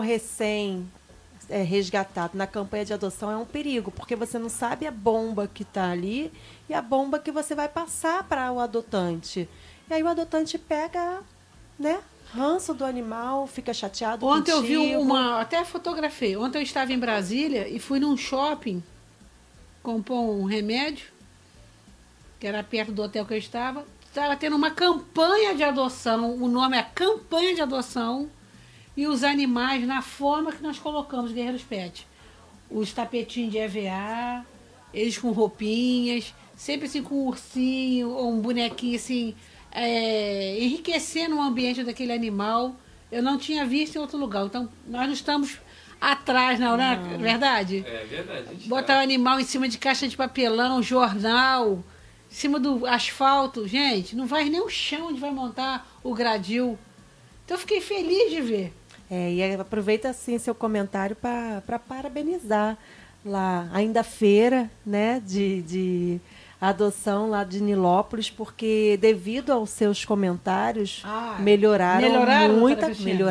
resgatado na campanha de adoção é um perigo, porque você não sabe a bomba que está ali e a bomba que você vai passar para o adotante. E aí o adotante pega, né, ranço do animal, fica chateado Ontem contigo. eu vi até fotografei. Ontem eu estava em Brasília e fui num shopping comprar um remédio, que era perto do hotel que eu estava. Estava tendo uma campanha de adoção, o nome é Campanha de Adoção, e os animais na forma que nós colocamos, Guerreiros Pet. Os tapetinhos de EVA, eles com roupinhas, sempre assim com um ursinho ou um bonequinho assim, enriquecendo o ambiente daquele animal. Eu não tinha visto em outro lugar. Então, nós não estamos atrás, não é verdade? É verdade. Botar o animal em cima de caixa de papelão, jornal, em cima do asfalto. Gente, não vai nem o chão onde vai montar o gradil. Então, eu fiquei feliz de ver. E aproveita assim seu comentário para parabenizar lá, ainda a feira, né, de adoção lá de Nilópolis, porque devido aos seus comentários melhoraram muita,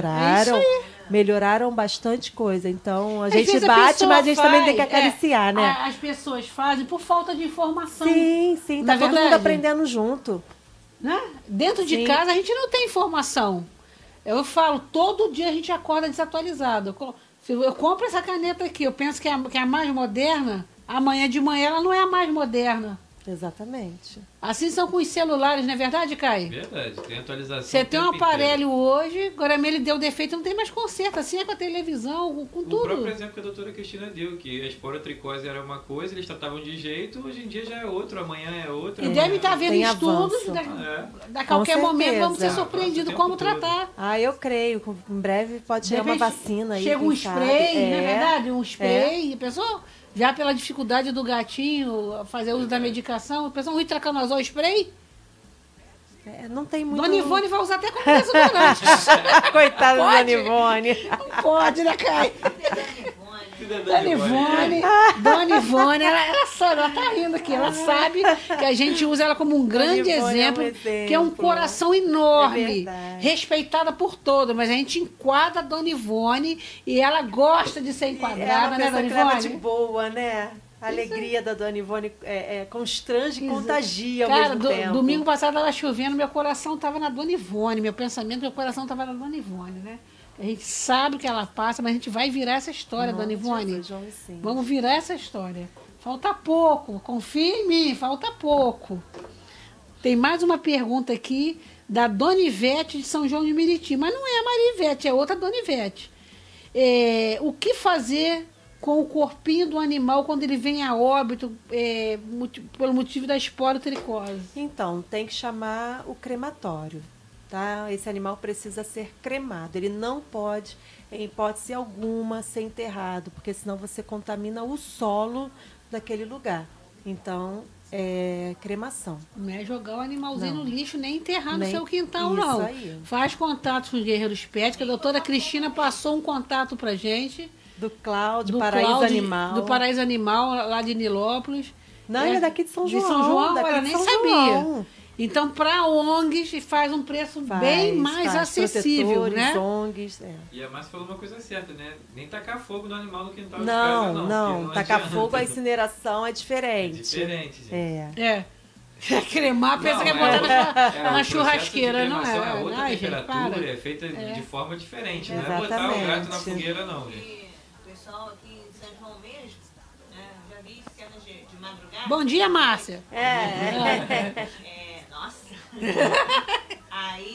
melhoraram bastante coisa. Então a gente bate, mas a gente também tem que acariciar, né? As pessoas fazem por falta de informação. Sim, tá todo mundo aprendendo junto. Né? Dentro de casa a gente não tem informação. Eu falo, todo dia a gente acorda desatualizado. Eu compro essa caneta aqui, eu penso que é a mais moderna, amanhã de manhã ela não é a mais moderna. Exatamente. Assim são com os celulares, não é verdade, Caio? Verdade, tem atualização. Você tem um aparelho hoje, agora ele deu defeito, não tem mais conserto. Assim é com a televisão, com tudo. O próprio exemplo que a doutora Cristina deu, que a esporotricose era uma coisa, eles tratavam de jeito, hoje em dia já é outro, amanhã é outro. E deve estar vendo tem estudos, a qualquer momento vamos ser surpreendidos como tratar. Eu creio, em breve pode chegar uma vacina aí. Chega um spray, não é verdade? Um spray, pessoal. Já pela dificuldade do gatinho fazer uso da medicação, o pessoal ruim tracanozol spray. Não tem muito... Dona Ivone vai usar até como desodorante. Coitada da Dona Ivone. Não pode, né, Caio? Dona Ivone, ela sabe, ela tá rindo aqui, ela sabe que a gente usa ela como um grande exemplo, que é um coração enorme, respeitada por todos, mas a gente enquadra a Dona Ivone e ela gosta de ser enquadrada, né, Dona Ivone? De boa, né? A alegria da Dona Ivone constrange e contagia ao mesmo tempo. Domingo passado estava chovendo, meu coração estava na Dona Ivone, meu coração estava na Dona Ivone, né? A gente sabe o que ela passa, mas a gente vai virar essa história, Dona Ivone. Vamos virar essa história. Falta pouco, confia em mim, falta pouco. Tem mais uma pergunta aqui da Dona Ivete de São João de Meriti, mas não é a Maria Ivete, é outra Dona Ivete. o que fazer com o corpinho do animal quando ele vem a óbito pelo motivo da esporotricose? Então, tem que chamar o crematório, tá? Esse animal precisa ser cremado. Ele não pode, em hipótese alguma, ser enterrado, porque senão você contamina o solo daquele lugar. Então, cremação. Não é jogar o animalzinho Não. no lixo, nem enterrar no Nem- seu quintal, isso não. aí. Faz contato com os Guerreiros Pet, que a doutora Cristina passou um contato pra gente. Do Cláudio, do Paraíso Cláudio, Animal. Do Paraíso Animal, lá de Nilópolis. Não, ele é daqui de São João. De São João, daqui ela de nem São sabia. João. Então, para ONGs, faz um preço bem mais acessível, protetores, né? ONGs, E a Márcia falou uma coisa certa, né? Nem tacar fogo no animal no quintal de Não, casa, não. não. porque não Tacar adianta. fogo, a incineração é diferente. É diferente, gente. É. Cremar, pensa Não, que é botar o na processo churrasqueira, de não cremação é? outra Ai, gente, temperatura, para. é feita de forma diferente. Não é botar o Exatamente. gato na fogueira, não, gente. E o pessoal aqui em São João mesmo, né, já vi cenas de madrugada. Bom dia, Márcia. Nossa. Aí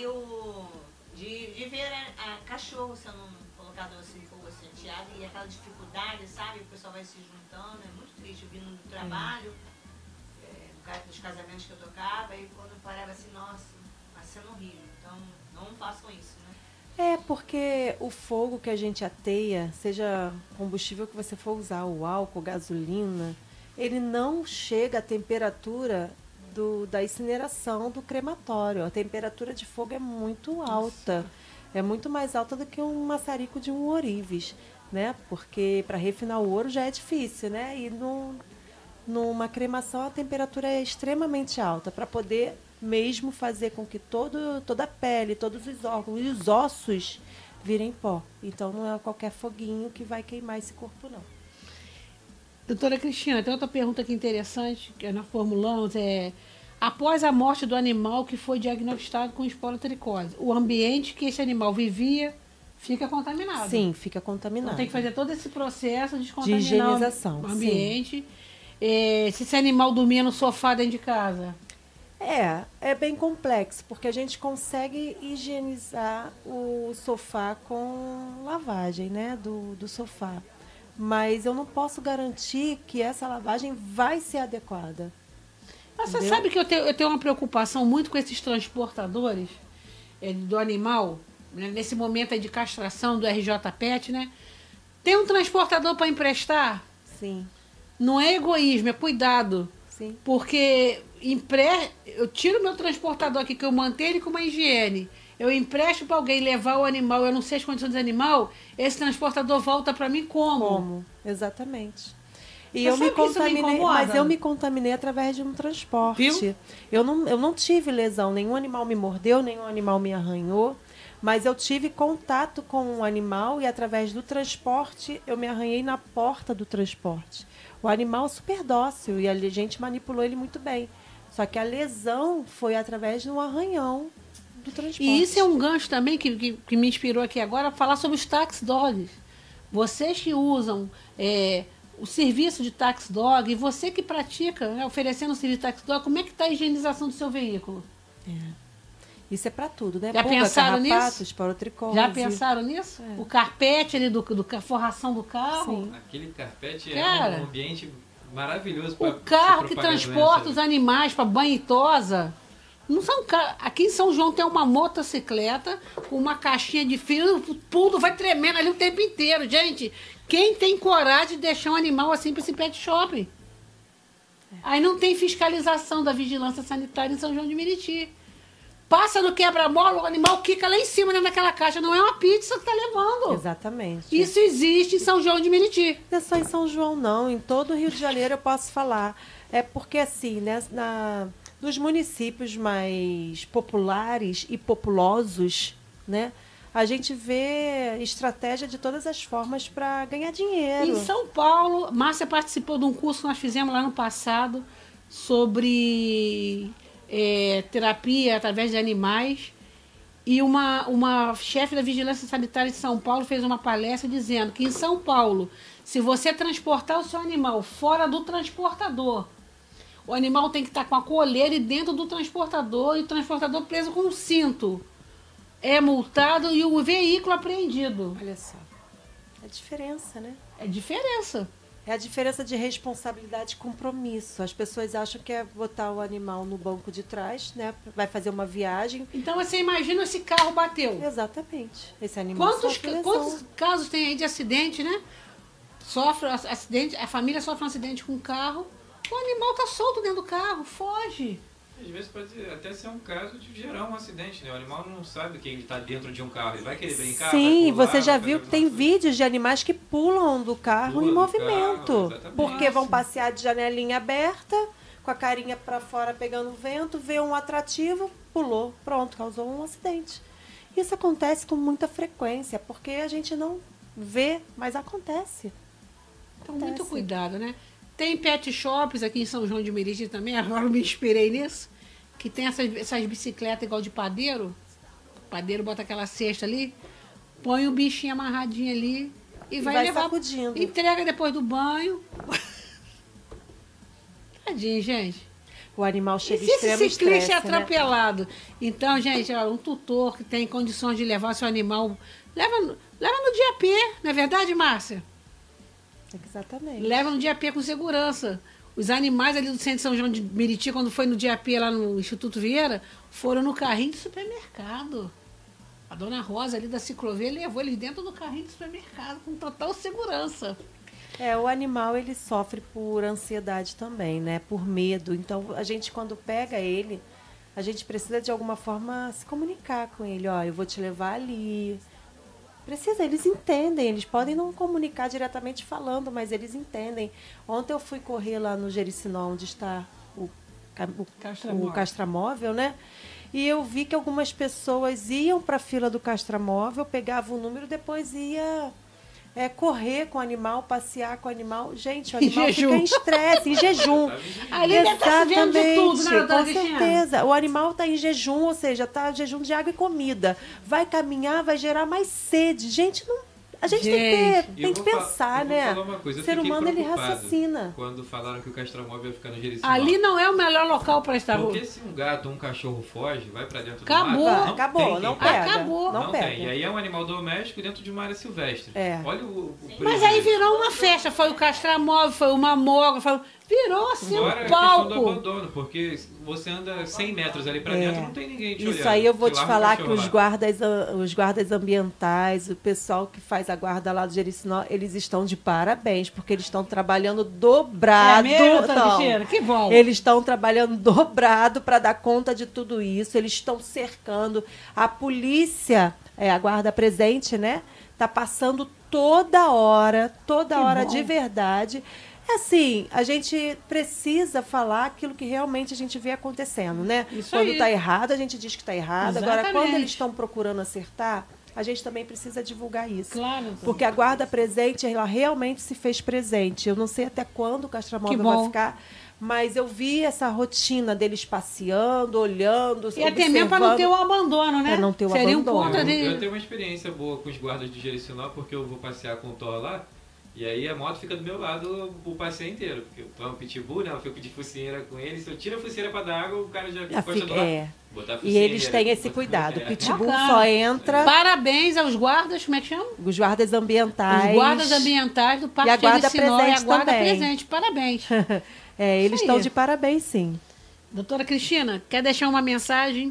de ver a cachorro sendo colocado assim, fogo assenteado e aquela dificuldade, sabe? O pessoal vai se juntando, é muito triste. Eu vindo do trabalho, no caso dos casamentos que eu tocava, e quando eu parava assim, nossa, a cena horrível. Então, não façam isso, né? É, porque o fogo que a gente ateia, seja combustível que você for usar, o álcool, gasolina, ele não chega à temperatura da incineração do crematório. A temperatura de fogo é muito alta. É muito mais alta do que um maçarico de um ourives, né? Porque para refinar o ouro já é difícil, né? E numa cremação a temperatura é extremamente alta para poder mesmo fazer com que toda a pele, todos os órgãos e os ossos virem pó. Então não é qualquer foguinho que vai queimar esse corpo, não. Doutora Cristina, tem outra pergunta aqui interessante que nós formulamos, após a morte do animal que foi diagnosticado com esporotricose, o ambiente que esse animal vivia fica contaminado. Sim, fica contaminado. Então tem que fazer todo esse processo de De descontaminar higienização, o ambiente. Se esse animal dormia no sofá dentro de casa. É bem complexo, porque a gente consegue higienizar o sofá com lavagem, né, do sofá. Mas eu não posso garantir que essa lavagem vai ser adequada. Mas você Entendeu? sabe que eu tenho uma preocupação muito com esses transportadores do animal, né, nesse momento aí de castração do RJ Pet, né? Tem um transportador para emprestar? Sim, Não é egoísmo, é cuidado. sim. Porque eu tiro meu transportador aqui, que eu mantenho ele com uma higiene. Eu empresto para alguém levar o animal, eu não sei as condições do animal, esse transportador volta para mim como? Exatamente. E Você eu me sabe que isso me contaminei, incomoda? mas eu me contaminei através de um transporte. Viu? Eu não tive lesão, nenhum animal me mordeu, nenhum animal me arranhou, mas eu tive contato com o animal e através do transporte eu me arranhei na porta do transporte. O animal super dócil e a gente manipulou ele muito bem. Só que a lesão foi através de um arranhão do transporte. E isso é um gancho também que me inspirou aqui agora a falar sobre os tax dogs. Vocês que usam o serviço de tax dog, e você que pratica, né, oferecendo o serviço de tax dog, como é que está a higienização do seu veículo? Isso é para tudo, né? Já Pulga, pensaram carrapato, nisso? esporotricose. Já pensaram nisso? O carpete ali a forração do carro? Sim. Aquele carpete Cara, é um ambiente maravilhoso para O carro que transporta os animais para banho e tosa. Não são aqui em São João tem uma motocicleta com uma caixinha de fio, o pulo vai tremendo ali o tempo inteiro. Gente, quem tem coragem de deixar um animal assim para esse pet shopping? Aí não tem fiscalização da vigilância sanitária em São João de Meriti. Passa no quebra-mola, o animal quica lá em cima dentro daquela caixa. Não é uma pizza que está levando. Exatamente. Isso existe em São João de Meriti. Não é só em São João, não. Em todo o Rio de Janeiro eu posso falar. É porque, assim, né, nos municípios mais populares e populosos, né, a gente vê estratégia de todas as formas para ganhar dinheiro. Em São Paulo, Márcia participou de um curso que nós fizemos lá no passado sobre terapia através de animais. E uma chefe da Vigilância Sanitária de São Paulo fez uma palestra dizendo que em São Paulo, se você transportar o seu animal fora do transportador, o animal tem que estar com a coleira e dentro do transportador, e o transportador preso com um cinto. É multado e o veículo apreendido. Olha só. É diferença, né? É diferença. É a diferença de responsabilidade e compromisso. As pessoas acham que é botar o animal no banco de trás, né? Vai fazer uma viagem. Então você imagina esse carro bateu. Exatamente. Esse animal sofre lesão. Quantos casos tem aí de acidente, né? Sofre acidente, a família sofre um acidente com o carro, o animal tá solto dentro do carro, foge. Às vezes pode até ser um caso de gerar um acidente, né? O animal não sabe que ele está dentro de um carro, ele vai querer brincar. Sim, vai pular, você já vai viu fazer que tem alguma coisa. vídeos de animais que pulam do carro Pula em do movimento. carro, exatamente. Porque vão passear de janelinha aberta, com a carinha para fora pegando vento, vê um atrativo, pulou, pronto, causou um acidente. Isso acontece com muita frequência, porque a gente não vê, mas acontece. Então, muito cuidado, né? Tem pet shops aqui em São João de Meriti também, agora eu me inspirei nisso, que tem essas bicicletas igual de padeiro. O padeiro bota aquela cesta ali, põe o bichinho amarradinho ali e vai levar. Sacudindo. Entrega depois do banho. Tadinho, gente. O animal chega em E se extremo esse ciclista é estresse, né? atropelado? Então, gente, ó, um tutor que tem condições de levar seu animal, leva no dia P, não é verdade, Márcia? Exatamente. Leva no dia P com segurança. Os animais ali do centro de São João de Meriti, quando foi no dia P lá no Instituto Vieira, foram no carrinho de supermercado. A dona Rosa ali da ciclovia levou eles dentro do carrinho de supermercado com total segurança. O animal ele sofre por ansiedade também, né? Por medo. Então, a gente quando pega ele, a gente precisa de alguma forma se comunicar com ele. Ó, eu vou te levar ali. Precisa, eles entendem. Eles podem não comunicar diretamente falando, mas eles entendem. Ontem eu fui correr lá no Jericinó, onde está o castramóvel, né? E eu vi que algumas pessoas iam para a fila do castramóvel, pegavam o número, depois ia correr com o animal, passear com o animal. Gente, o animal fica em estresse, em jejum. Ali deve estar se vendo de tudo, né, com dona Cristina? certeza. O animal está em jejum, ou seja, está em jejum de água e comida. Vai caminhar, vai gerar mais sede. Gente, a gente tem que pensar, né? O ser humano, ele raciocina. Quando falaram que o castramóvel ia ficar no Jericinó. Ali não é o melhor local para estar. Porque se um gato ou um cachorro foge, vai pra dentro Acabou. do mato, Acabou, não tem quem pega. Acabou. Não pega. tem. E aí é um animal doméstico dentro de uma área silvestre. É. Olha o Mas aí virou uma festa. Foi o castramóvel, foi o mamógrafo, virou assim Agora um é a questão do palco. abandono, porque você anda 100 metros ali pra dentro, não tem ninguém te olhando. Isso aí eu vou Você te larga o falar que cachorro lá. os guardas ambientais, o pessoal que faz a guarda lá do Jericinó, eles estão de parabéns, porque eles estão trabalhando dobrado. É mesmo, Não. Teixeira? Que bom. Eles estão trabalhando dobrado para dar conta de tudo isso. Eles estão cercando. A polícia, a guarda presente, né? Tá passando toda hora bom. de verdade. Assim, a gente precisa falar aquilo que realmente a gente vê acontecendo, né? Isso Quando aí. está errado, a gente diz que está errado. Agora, Exatamente. quando eles estão procurando acertar, a gente também precisa divulgar isso. Claro. Porque a guarda presente, ela realmente se fez presente. Eu não sei até quando o castramóvel Que bom. vai ficar, mas eu vi essa rotina deles passeando, olhando, E até mesmo para não ter o abandono, né? Pra não ter o Seria abandono. um ponto de... Eu tenho uma experiência boa com os guardas de Jericinó, porque eu vou passear com o Thor lá, e aí a moto fica do meu lado o passeio inteiro. Porque eu tomo pitbull, né? Eu fico de focinheira com ele. Se eu tiro a focinheira pra dar água, o cara já encosta do lado. Botar a E focinheira, eles têm esse botar- cuidado. O pitbull Bacana. só entra, Parabéns aos guardas, como é que chama? os guardas ambientais. Os guardas ambientais do Parque E a guarda Jericinó e a presente guarda também. presente. Parabéns. Eles Isso estão aí. de parabéns, sim. Doutora Cristina, quer deixar uma mensagem?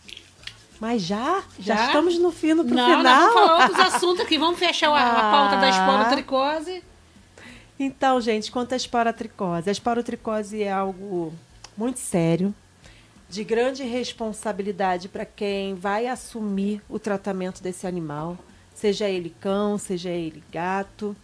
Mas já Já? estamos no fim, pro Não, final. nós vamos falar outros assuntos aqui. Vamos fechar a pauta da esporotricose. Então, gente, quanto à esporotricose. A esporotricose é algo muito sério, de grande responsabilidade para quem vai assumir o tratamento desse animal, seja ele cão, seja ele gato.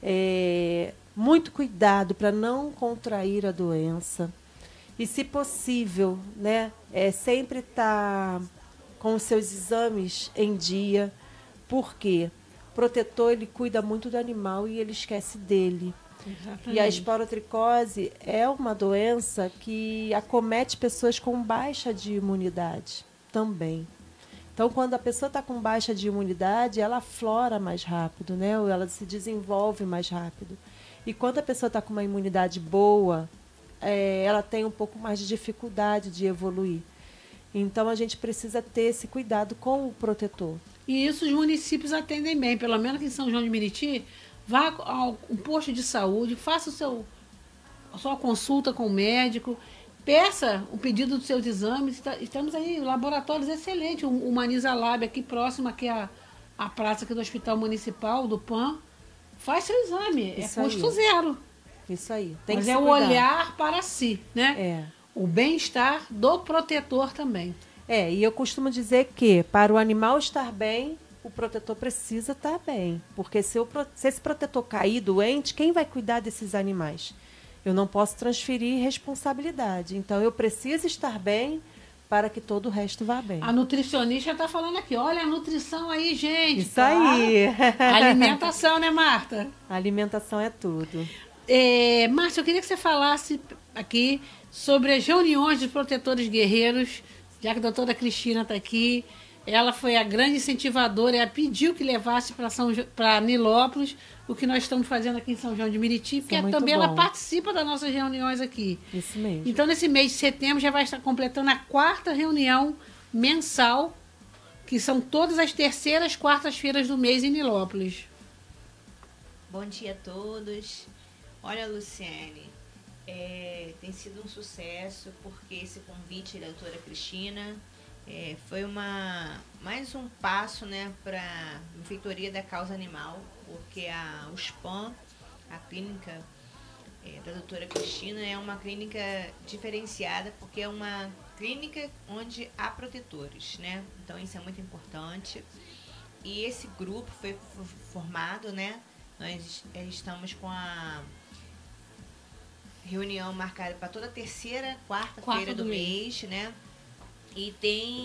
Muito cuidado para não contrair a doença. E, se possível, né, sempre estar com os seus exames em dia. Por quê? O protetor, ele cuida muito do animal e ele esquece dele. E a esporotricose é uma doença que acomete pessoas com baixa de imunidade também. Então, quando a pessoa está com baixa de imunidade, ela aflora mais rápido, né? Ou ela se desenvolve mais rápido. E quando a pessoa está com uma imunidade boa, ela tem um pouco mais de dificuldade de evoluir. Então, a gente precisa ter esse cuidado com o protetor. E isso os municípios atendem bem. Pelo menos aqui em São João de Meriti, vá ao um posto de saúde, faça a sua consulta com o médico, peça o pedido dos seus exames. Estamos aí, laboratórios excelentes. O Humaniza Lab aqui próximo, aqui a praça aqui do Hospital Municipal, do PAN. Faz seu exame, Isso é custo aí. zero. Isso aí. Tem Mas que é se o cuidar. olhar para si, né? É. O bem-estar do protetor também. E eu costumo dizer que para o animal estar bem, o protetor precisa estar bem. Porque se esse protetor cair doente, quem vai cuidar desses animais? Eu não posso transferir responsabilidade. Então, eu preciso estar bem para que todo o resto vá bem. A nutricionista está falando aqui, olha a nutrição aí, gente. Isso aí. A alimentação, né, Marta? A alimentação é tudo. Márcia, eu queria que você falasse aqui sobre as reuniões dos protetores guerreiros, já que a doutora Cristina está aqui. Ela foi a grande incentivadora, ela pediu que levasse para Nilópolis o que nós estamos fazendo aqui em São João de Meriti, porque muito também bom. ela participa das nossas reuniões aqui. Isso mesmo. Então, nesse mês de setembro, já vai estar completando a 4ª reunião mensal, que são todas as terceiras quartas-feiras do mês em Nilópolis. Bom dia a todos. Olha, Luciane, tem sido um sucesso, porque esse convite da doutora Cristina foi mais um passo, né, para a benfeitoria da causa animal, porque a USPAN, a clínica da doutora Cristina, é uma clínica diferenciada, porque é uma clínica onde há protetores, né? Então isso é muito importante. E esse grupo foi formado, né? Nós estamos com a reunião marcada para toda terceira quarta-feira do mês, né? E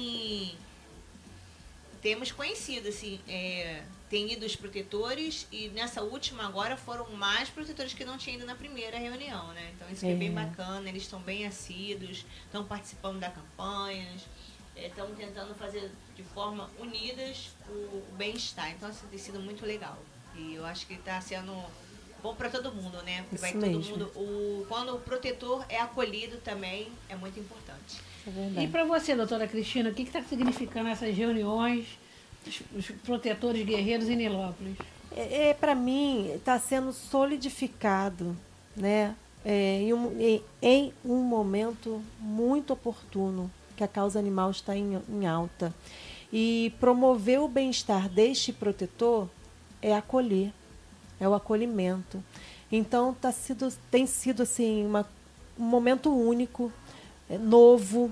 temos conhecido, assim, tem ido os protetores, e nessa última agora foram mais protetores que não tinham ido na primeira reunião, né? Então isso é bem bacana, eles estão bem assíduos, estão participando das campanhas, estão tentando fazer de forma unidas o bem-estar. Então isso tem sido muito legal. E eu acho que está sendo bom para todo mundo, né? Porque vai todo mundo. Quando o protetor é acolhido também é muito importante. E para você, doutora Cristina, o que está significando essas reuniões dos protetores guerreiros em Nilópolis? Para mim, está sendo solidificado, né? Em um momento muito oportuno, que a causa animal está em alta. E promover o bem-estar deste protetor é acolher, é o acolhimento. Então, tem sido assim, um momento único, novo,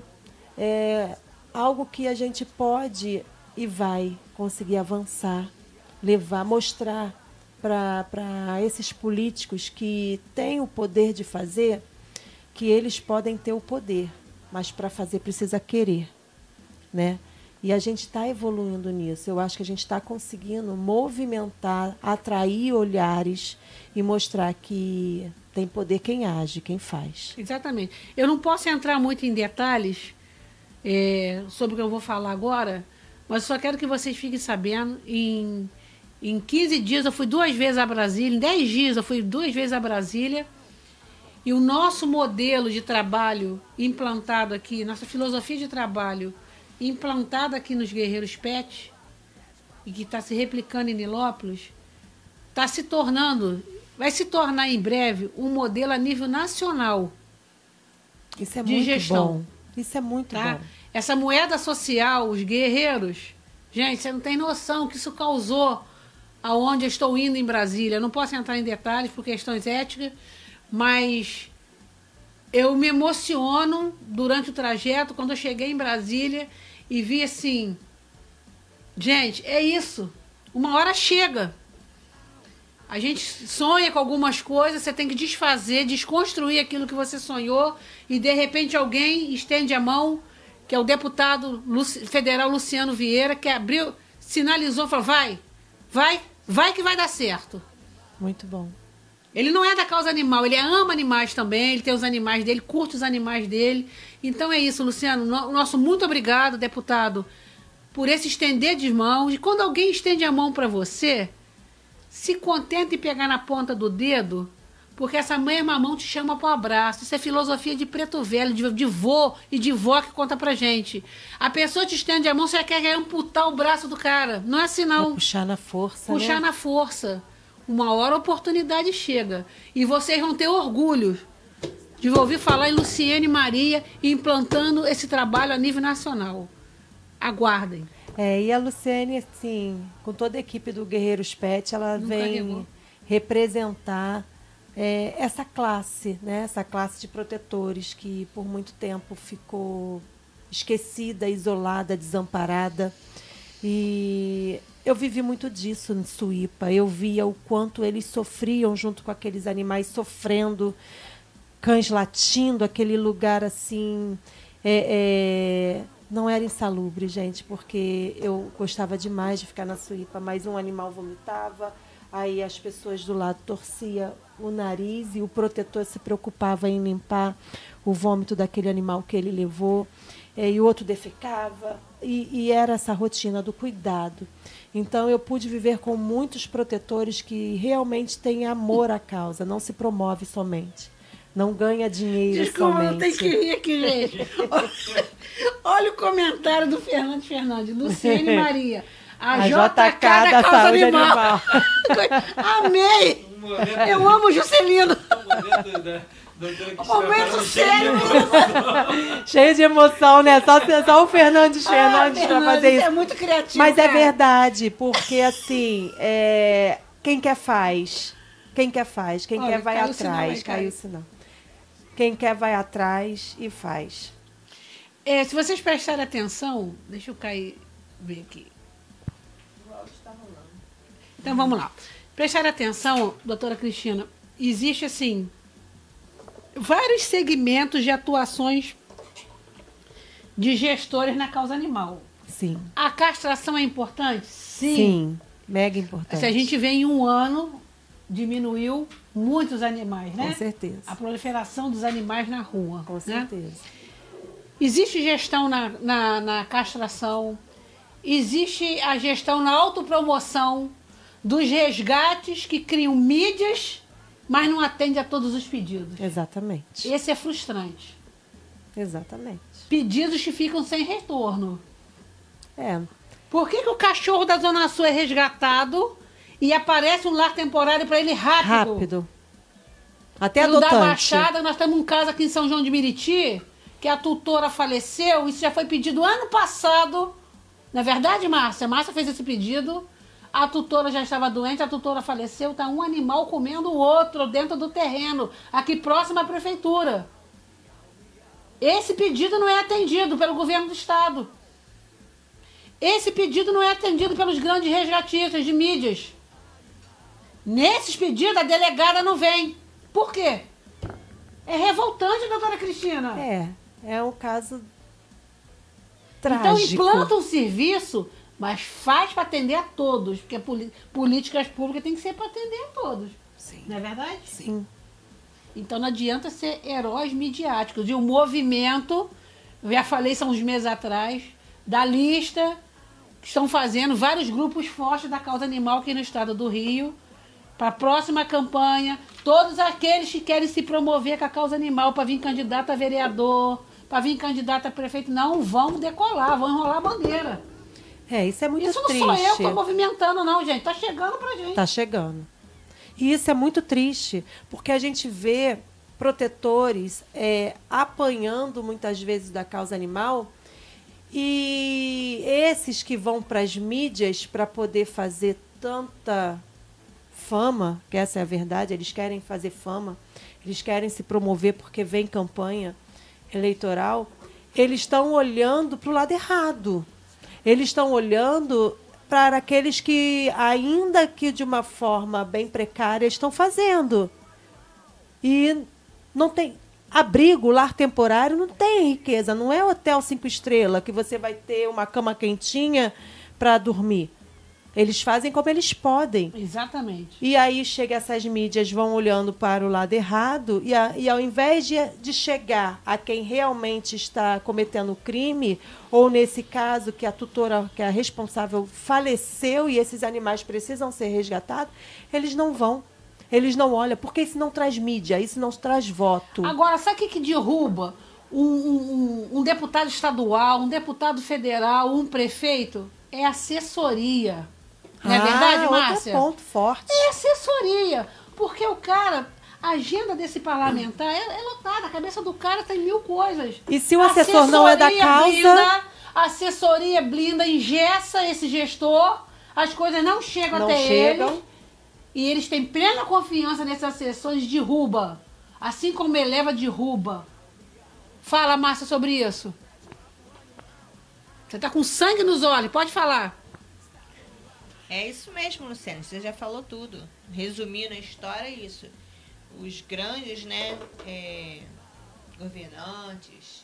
algo que a gente pode e vai conseguir avançar, mostrar para esses políticos que têm o poder de fazer, que eles podem ter o poder, mas para fazer precisa querer, né? E a gente está evoluindo nisso. Eu acho que a gente está conseguindo movimentar, atrair olhares e mostrar que tem poder quem age, quem faz. Exatamente. Eu não posso entrar muito em detalhes sobre o que eu vou falar agora, mas só quero que vocês fiquem sabendo. Em 15 dias eu fui 2 vezes a Brasília, em 10 dias eu fui 2 vezes a Brasília, e o nosso modelo de trabalho implantado aqui, nossa filosofia de trabalho implantada aqui nos Guerreiros Pet, e que está se replicando em Nilópolis, vai se tornar em breve um modelo a nível nacional. Isso é de muito gestão. bom. Isso é muito bom. Essa moeda social, os guerreiros, gente, você não tem noção que isso causou aonde eu estou indo em Brasília. Eu não posso entrar em detalhes por questões éticas, mas eu me emociono durante o trajeto, quando eu cheguei em Brasília e vi assim, gente, é isso, uma hora chega. A gente sonha com algumas coisas, você tem que desfazer, desconstruir aquilo que você sonhou, e de repente alguém estende a mão, que é o deputado federal Luciano Vieira, que abriu, sinalizou, falou, vai que vai dar certo. Muito bom. Ele não é da causa animal, ele ama animais também, ele tem os animais dele, curte os animais dele. Então é isso, Luciano, nosso muito obrigado, deputado, por esse estender de mãos. E quando alguém estende a mão para você, se contente em pegar na ponta do dedo, porque essa mesma mão te chama para o abraço. Isso é filosofia de preto velho, de vô e de vó que conta pra gente. A pessoa te estende a mão, você quer amputar o braço do cara. Não é assim, não. É puxar na força, Puxar na força. Uma hora a oportunidade chega. E vocês vão ter orgulho de ouvir falar em Luciene Maria implantando esse trabalho a nível nacional. Aguardem. E a Luciene, assim, com toda a equipe do Guerreiros Pet, ela Nunca vem negou. representar essa classe, né? Essa classe de protetores que por muito tempo ficou esquecida, isolada, desamparada. E eu vivi muito disso em Suípa. Eu via o quanto eles sofriam junto com aqueles animais, sofrendo, cães latindo, aquele lugar assim... Não era insalubre, gente, porque eu gostava demais de ficar na Suípa, mas um animal vomitava, aí as pessoas do lado torciam o nariz e o protetor se preocupava em limpar o vômito daquele animal que ele levou, e o outro defecava, e era essa rotina do cuidado. Então, eu pude viver com muitos protetores que realmente têm amor à causa, não se promove somente. Não ganha dinheiro Desculpa, somente. eu tenho que rir aqui, gente. Olha o comentário do Fernando Fernandes. Luciene Maria. A JK da causa animal. Amei! Eu amo o Juscelino. Momento sério. Cheio de emoção, né? Só o Fernandes para fazer isso. É muito criativo. Mas cara. é verdade, porque assim, quem quer faz. Quem quer faz. Quem Olha, quer vai caiu o atrás. sinal, Caiu o sinal. Quem quer vai atrás e faz. Se vocês prestarem atenção, deixa eu cair, ver aqui. Então vamos lá. Prestarem atenção, doutora Cristina, existe assim vários segmentos de atuações de gestores na causa animal. Sim. A castração é importante? Sim. Mega importante. Se a gente vê em um ano, diminuiu muitos animais, né? Com certeza. A proliferação dos animais na rua. Com né? certeza. Existe gestão na castração, existe a gestão na autopromoção dos resgates que criam mídias, mas não atende a todos os pedidos. Exatamente. Esse é frustrante. Exatamente. Pedidos que ficam sem retorno. É. Por que o cachorro da Zona Sul é resgatado e aparece um lar temporário para ele rápido? Rápido. Até E o adotante. da Baixada, nós temos um caso aqui em São João de Meriti, que a tutora faleceu, isso já foi pedido ano passado. Não é verdade, Márcia? Márcia fez esse pedido. A tutora já estava doente, a tutora faleceu, está um animal comendo o outro dentro do terreno, aqui próximo à prefeitura. Esse pedido não é atendido pelo governo do estado. Esse pedido não é atendido pelos grandes resgatistas de mídias. Nesses pedidos, a delegada não vem. Por quê? É revoltante, doutora Cristina. É um caso Então trágico. implanta um serviço, mas faz para atender a todos, porque políticas públicas tem que ser para atender a todos. Sim. Não é verdade? Sim. Então não adianta ser heróis midiáticos. E o movimento, eu já falei isso há uns meses atrás, da lista que estão fazendo vários grupos fortes da causa animal aqui no estado do Rio, para a próxima campanha, todos aqueles que querem se promover com a causa animal para vir candidato a vereador, para vir candidato a prefeito, não vão decolar, vão enrolar a bandeira. Isso é muito Isso não triste. sou eu que estou movimentando, não, gente. Está chegando para gente. Tá chegando. E isso é muito triste, porque a gente vê protetores apanhando muitas vezes da causa animal, e esses que vão para as mídias para poder fazer tanta fama, que essa é a verdade, eles querem fazer fama, eles querem se promover porque vem campanha eleitoral, eles estão olhando para o lado errado. Eles estão olhando para aqueles que, ainda que de uma forma bem precária, estão fazendo. E não tem abrigo, lar temporário, não tem riqueza. Não é hotel 5 estrelas que você vai ter uma cama quentinha para dormir. Eles fazem como eles podem. Exatamente. E aí chega essas mídias, vão olhando para o lado errado, e ao invés de chegar a quem realmente está cometendo o crime, ou nesse caso que a tutora, que é a responsável, faleceu e esses animais precisam ser resgatados, eles não vão. Eles não olham, porque isso não traz mídia, isso não traz voto. Agora, sabe o que derruba um deputado estadual, um deputado federal, um prefeito? É assessoria. Não é verdade, Márcia? Outro ponto forte. É assessoria. Porque o cara, a agenda desse parlamentar é lotada. A cabeça do cara tem 1000 coisas. E se o assessor não é da causa... A assessoria blinda, engessa esse gestor, as coisas não chegam até eles. E eles têm plena confiança nesses assessores, derruba. Assim como eleva, derruba. Fala, Márcia, sobre isso. Você tá com sangue nos olhos, pode falar. É isso mesmo, Luciane, você já falou tudo. Resumindo a história, é isso. Os grandes, né, governantes,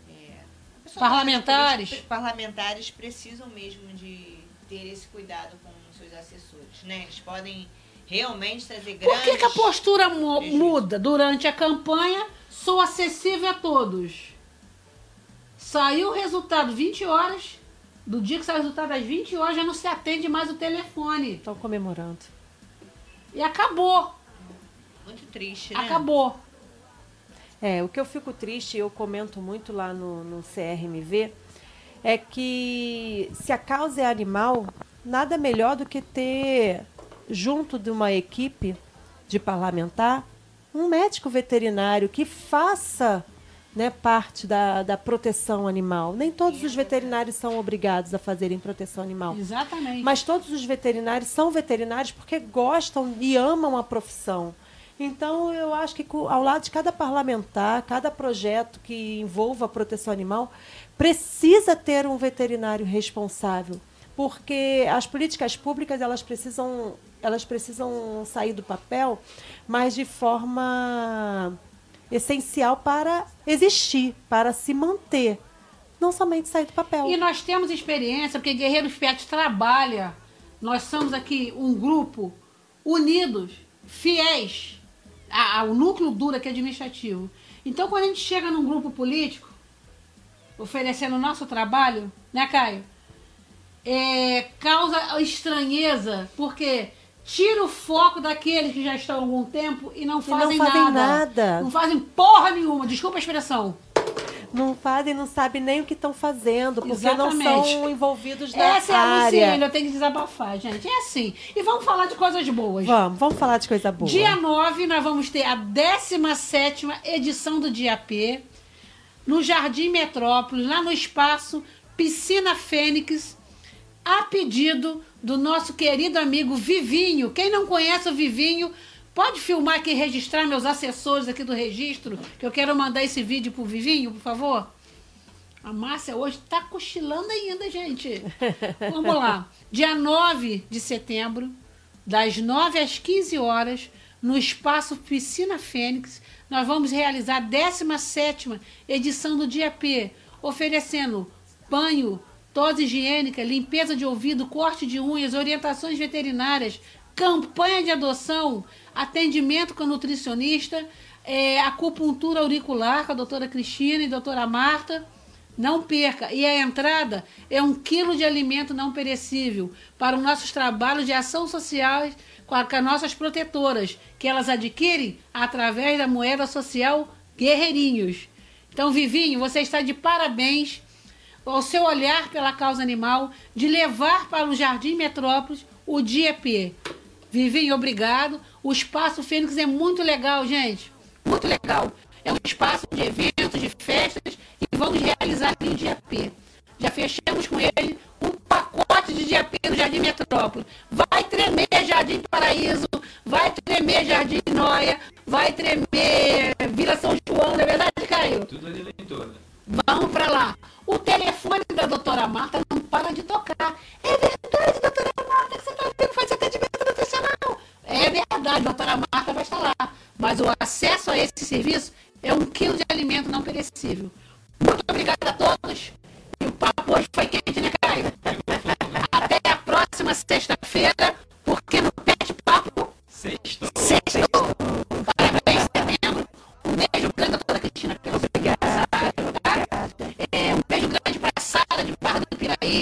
parlamentares precisam mesmo de ter esse cuidado com os seus assessores, né? Eles podem realmente trazer grandes... Por que a postura muda durante a campanha? Sou acessível a todos. Saiu o resultado 20 horas, do dia que saiu o resultado às 20 horas, já não se atende mais o telefone. Estão comemorando. E acabou. Muito triste, né? Acabou. O que eu fico triste, eu comento muito lá no CRMV, é que se a causa é animal, nada melhor do que ter, junto de uma equipe de parlamentar, um médico veterinário que faça, né, parte da proteção animal. Nem todos os veterinários são obrigados a fazerem proteção animal. Exatamente. Mas todos os veterinários são veterinários porque gostam e amam a profissão. Então, eu acho que ao lado de cada parlamentar, cada projeto que envolva a proteção animal, precisa ter um veterinário responsável, porque as políticas públicas elas precisam sair do papel, mas de forma essencial para existir, para se manter, não somente sair do papel. E nós temos experiência, porque Guerreiros Pet trabalha, nós somos aqui um grupo unidos, fiéis ao núcleo duro aqui administrativo. Então, quando a gente chega num grupo político, oferecendo o nosso trabalho, né, Caio? Causa estranheza, porque tira o foco daqueles que já estão há algum tempo e não fazem nada. Não fazem porra nenhuma, desculpa a expressão. Não fazem, não sabem nem o que estão fazendo, porque Exatamente. Não são envolvidos na área. Essa é a Luciene, eu tenho que desabafar, gente. É assim. E vamos falar de coisas boas. Vamos falar de coisa boa. Dia 9, nós vamos ter a 17ª edição do DIAP, no Jardim Metrópolis, lá no espaço Piscina Fênix, a pedido do nosso querido amigo Vivinho. Quem não conhece o Vivinho, pode filmar aqui e registrar meus assessores aqui do registro, que eu quero mandar esse vídeo pro Vivinho, por favor. A Márcia hoje tá cochilando ainda, gente. Vamos lá. Dia 9 de setembro, das 9 às 15 horas, no espaço Piscina Fênix, nós vamos realizar a 17ª edição do DIAP, oferecendo banho, tosse higiênica, limpeza de ouvido, corte de unhas, orientações veterinárias, campanha de adoção, atendimento com a nutricionista, acupuntura auricular com a doutora Cristina e a doutora Marta. Não perca. E a entrada é 1 quilo de alimento não perecível para os nossos trabalhos de ação social com as nossas protetoras, que elas adquirem através da moeda social Guerreirinhos. Então, Vivinho, você está de parabéns ao seu olhar pela causa animal, de levar para o Jardim Metrópolis o DIAP. Vivinho, obrigado. O Espaço Fênix é muito legal, gente. Muito legal. É um espaço de eventos, de festas, e vamos realizar aqui o DIAP. Já fechamos com ele um pacote de DIAP no Jardim Metrópolis. Vai tremer Jardim Paraíso, vai tremer Jardim Noia, vai tremer Vila São João, não é verdade, Caio? Tudo ali em torno. Vamos para lá. O telefone da doutora Marta não para de tocar. É verdade, doutora Marta, que você está vindo fazer atendimento nutricional. É verdade, doutora Marta vai estar lá. Mas o acesso a esse serviço é 1 quilo de alimento não perecível. Muito obrigada a todos. E o papo hoje foi quente, né, Caio? Até a próxima sexta-feira, porque no Pet Papo... Sexto. Parabéns, setembro. Um beijo grande, doutora Cristina, pelo obrigado. Um beijo grande para a Sara de Barra do Piraí.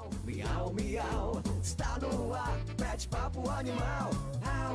Miau, miau, está no ar, Pet Papo Animal.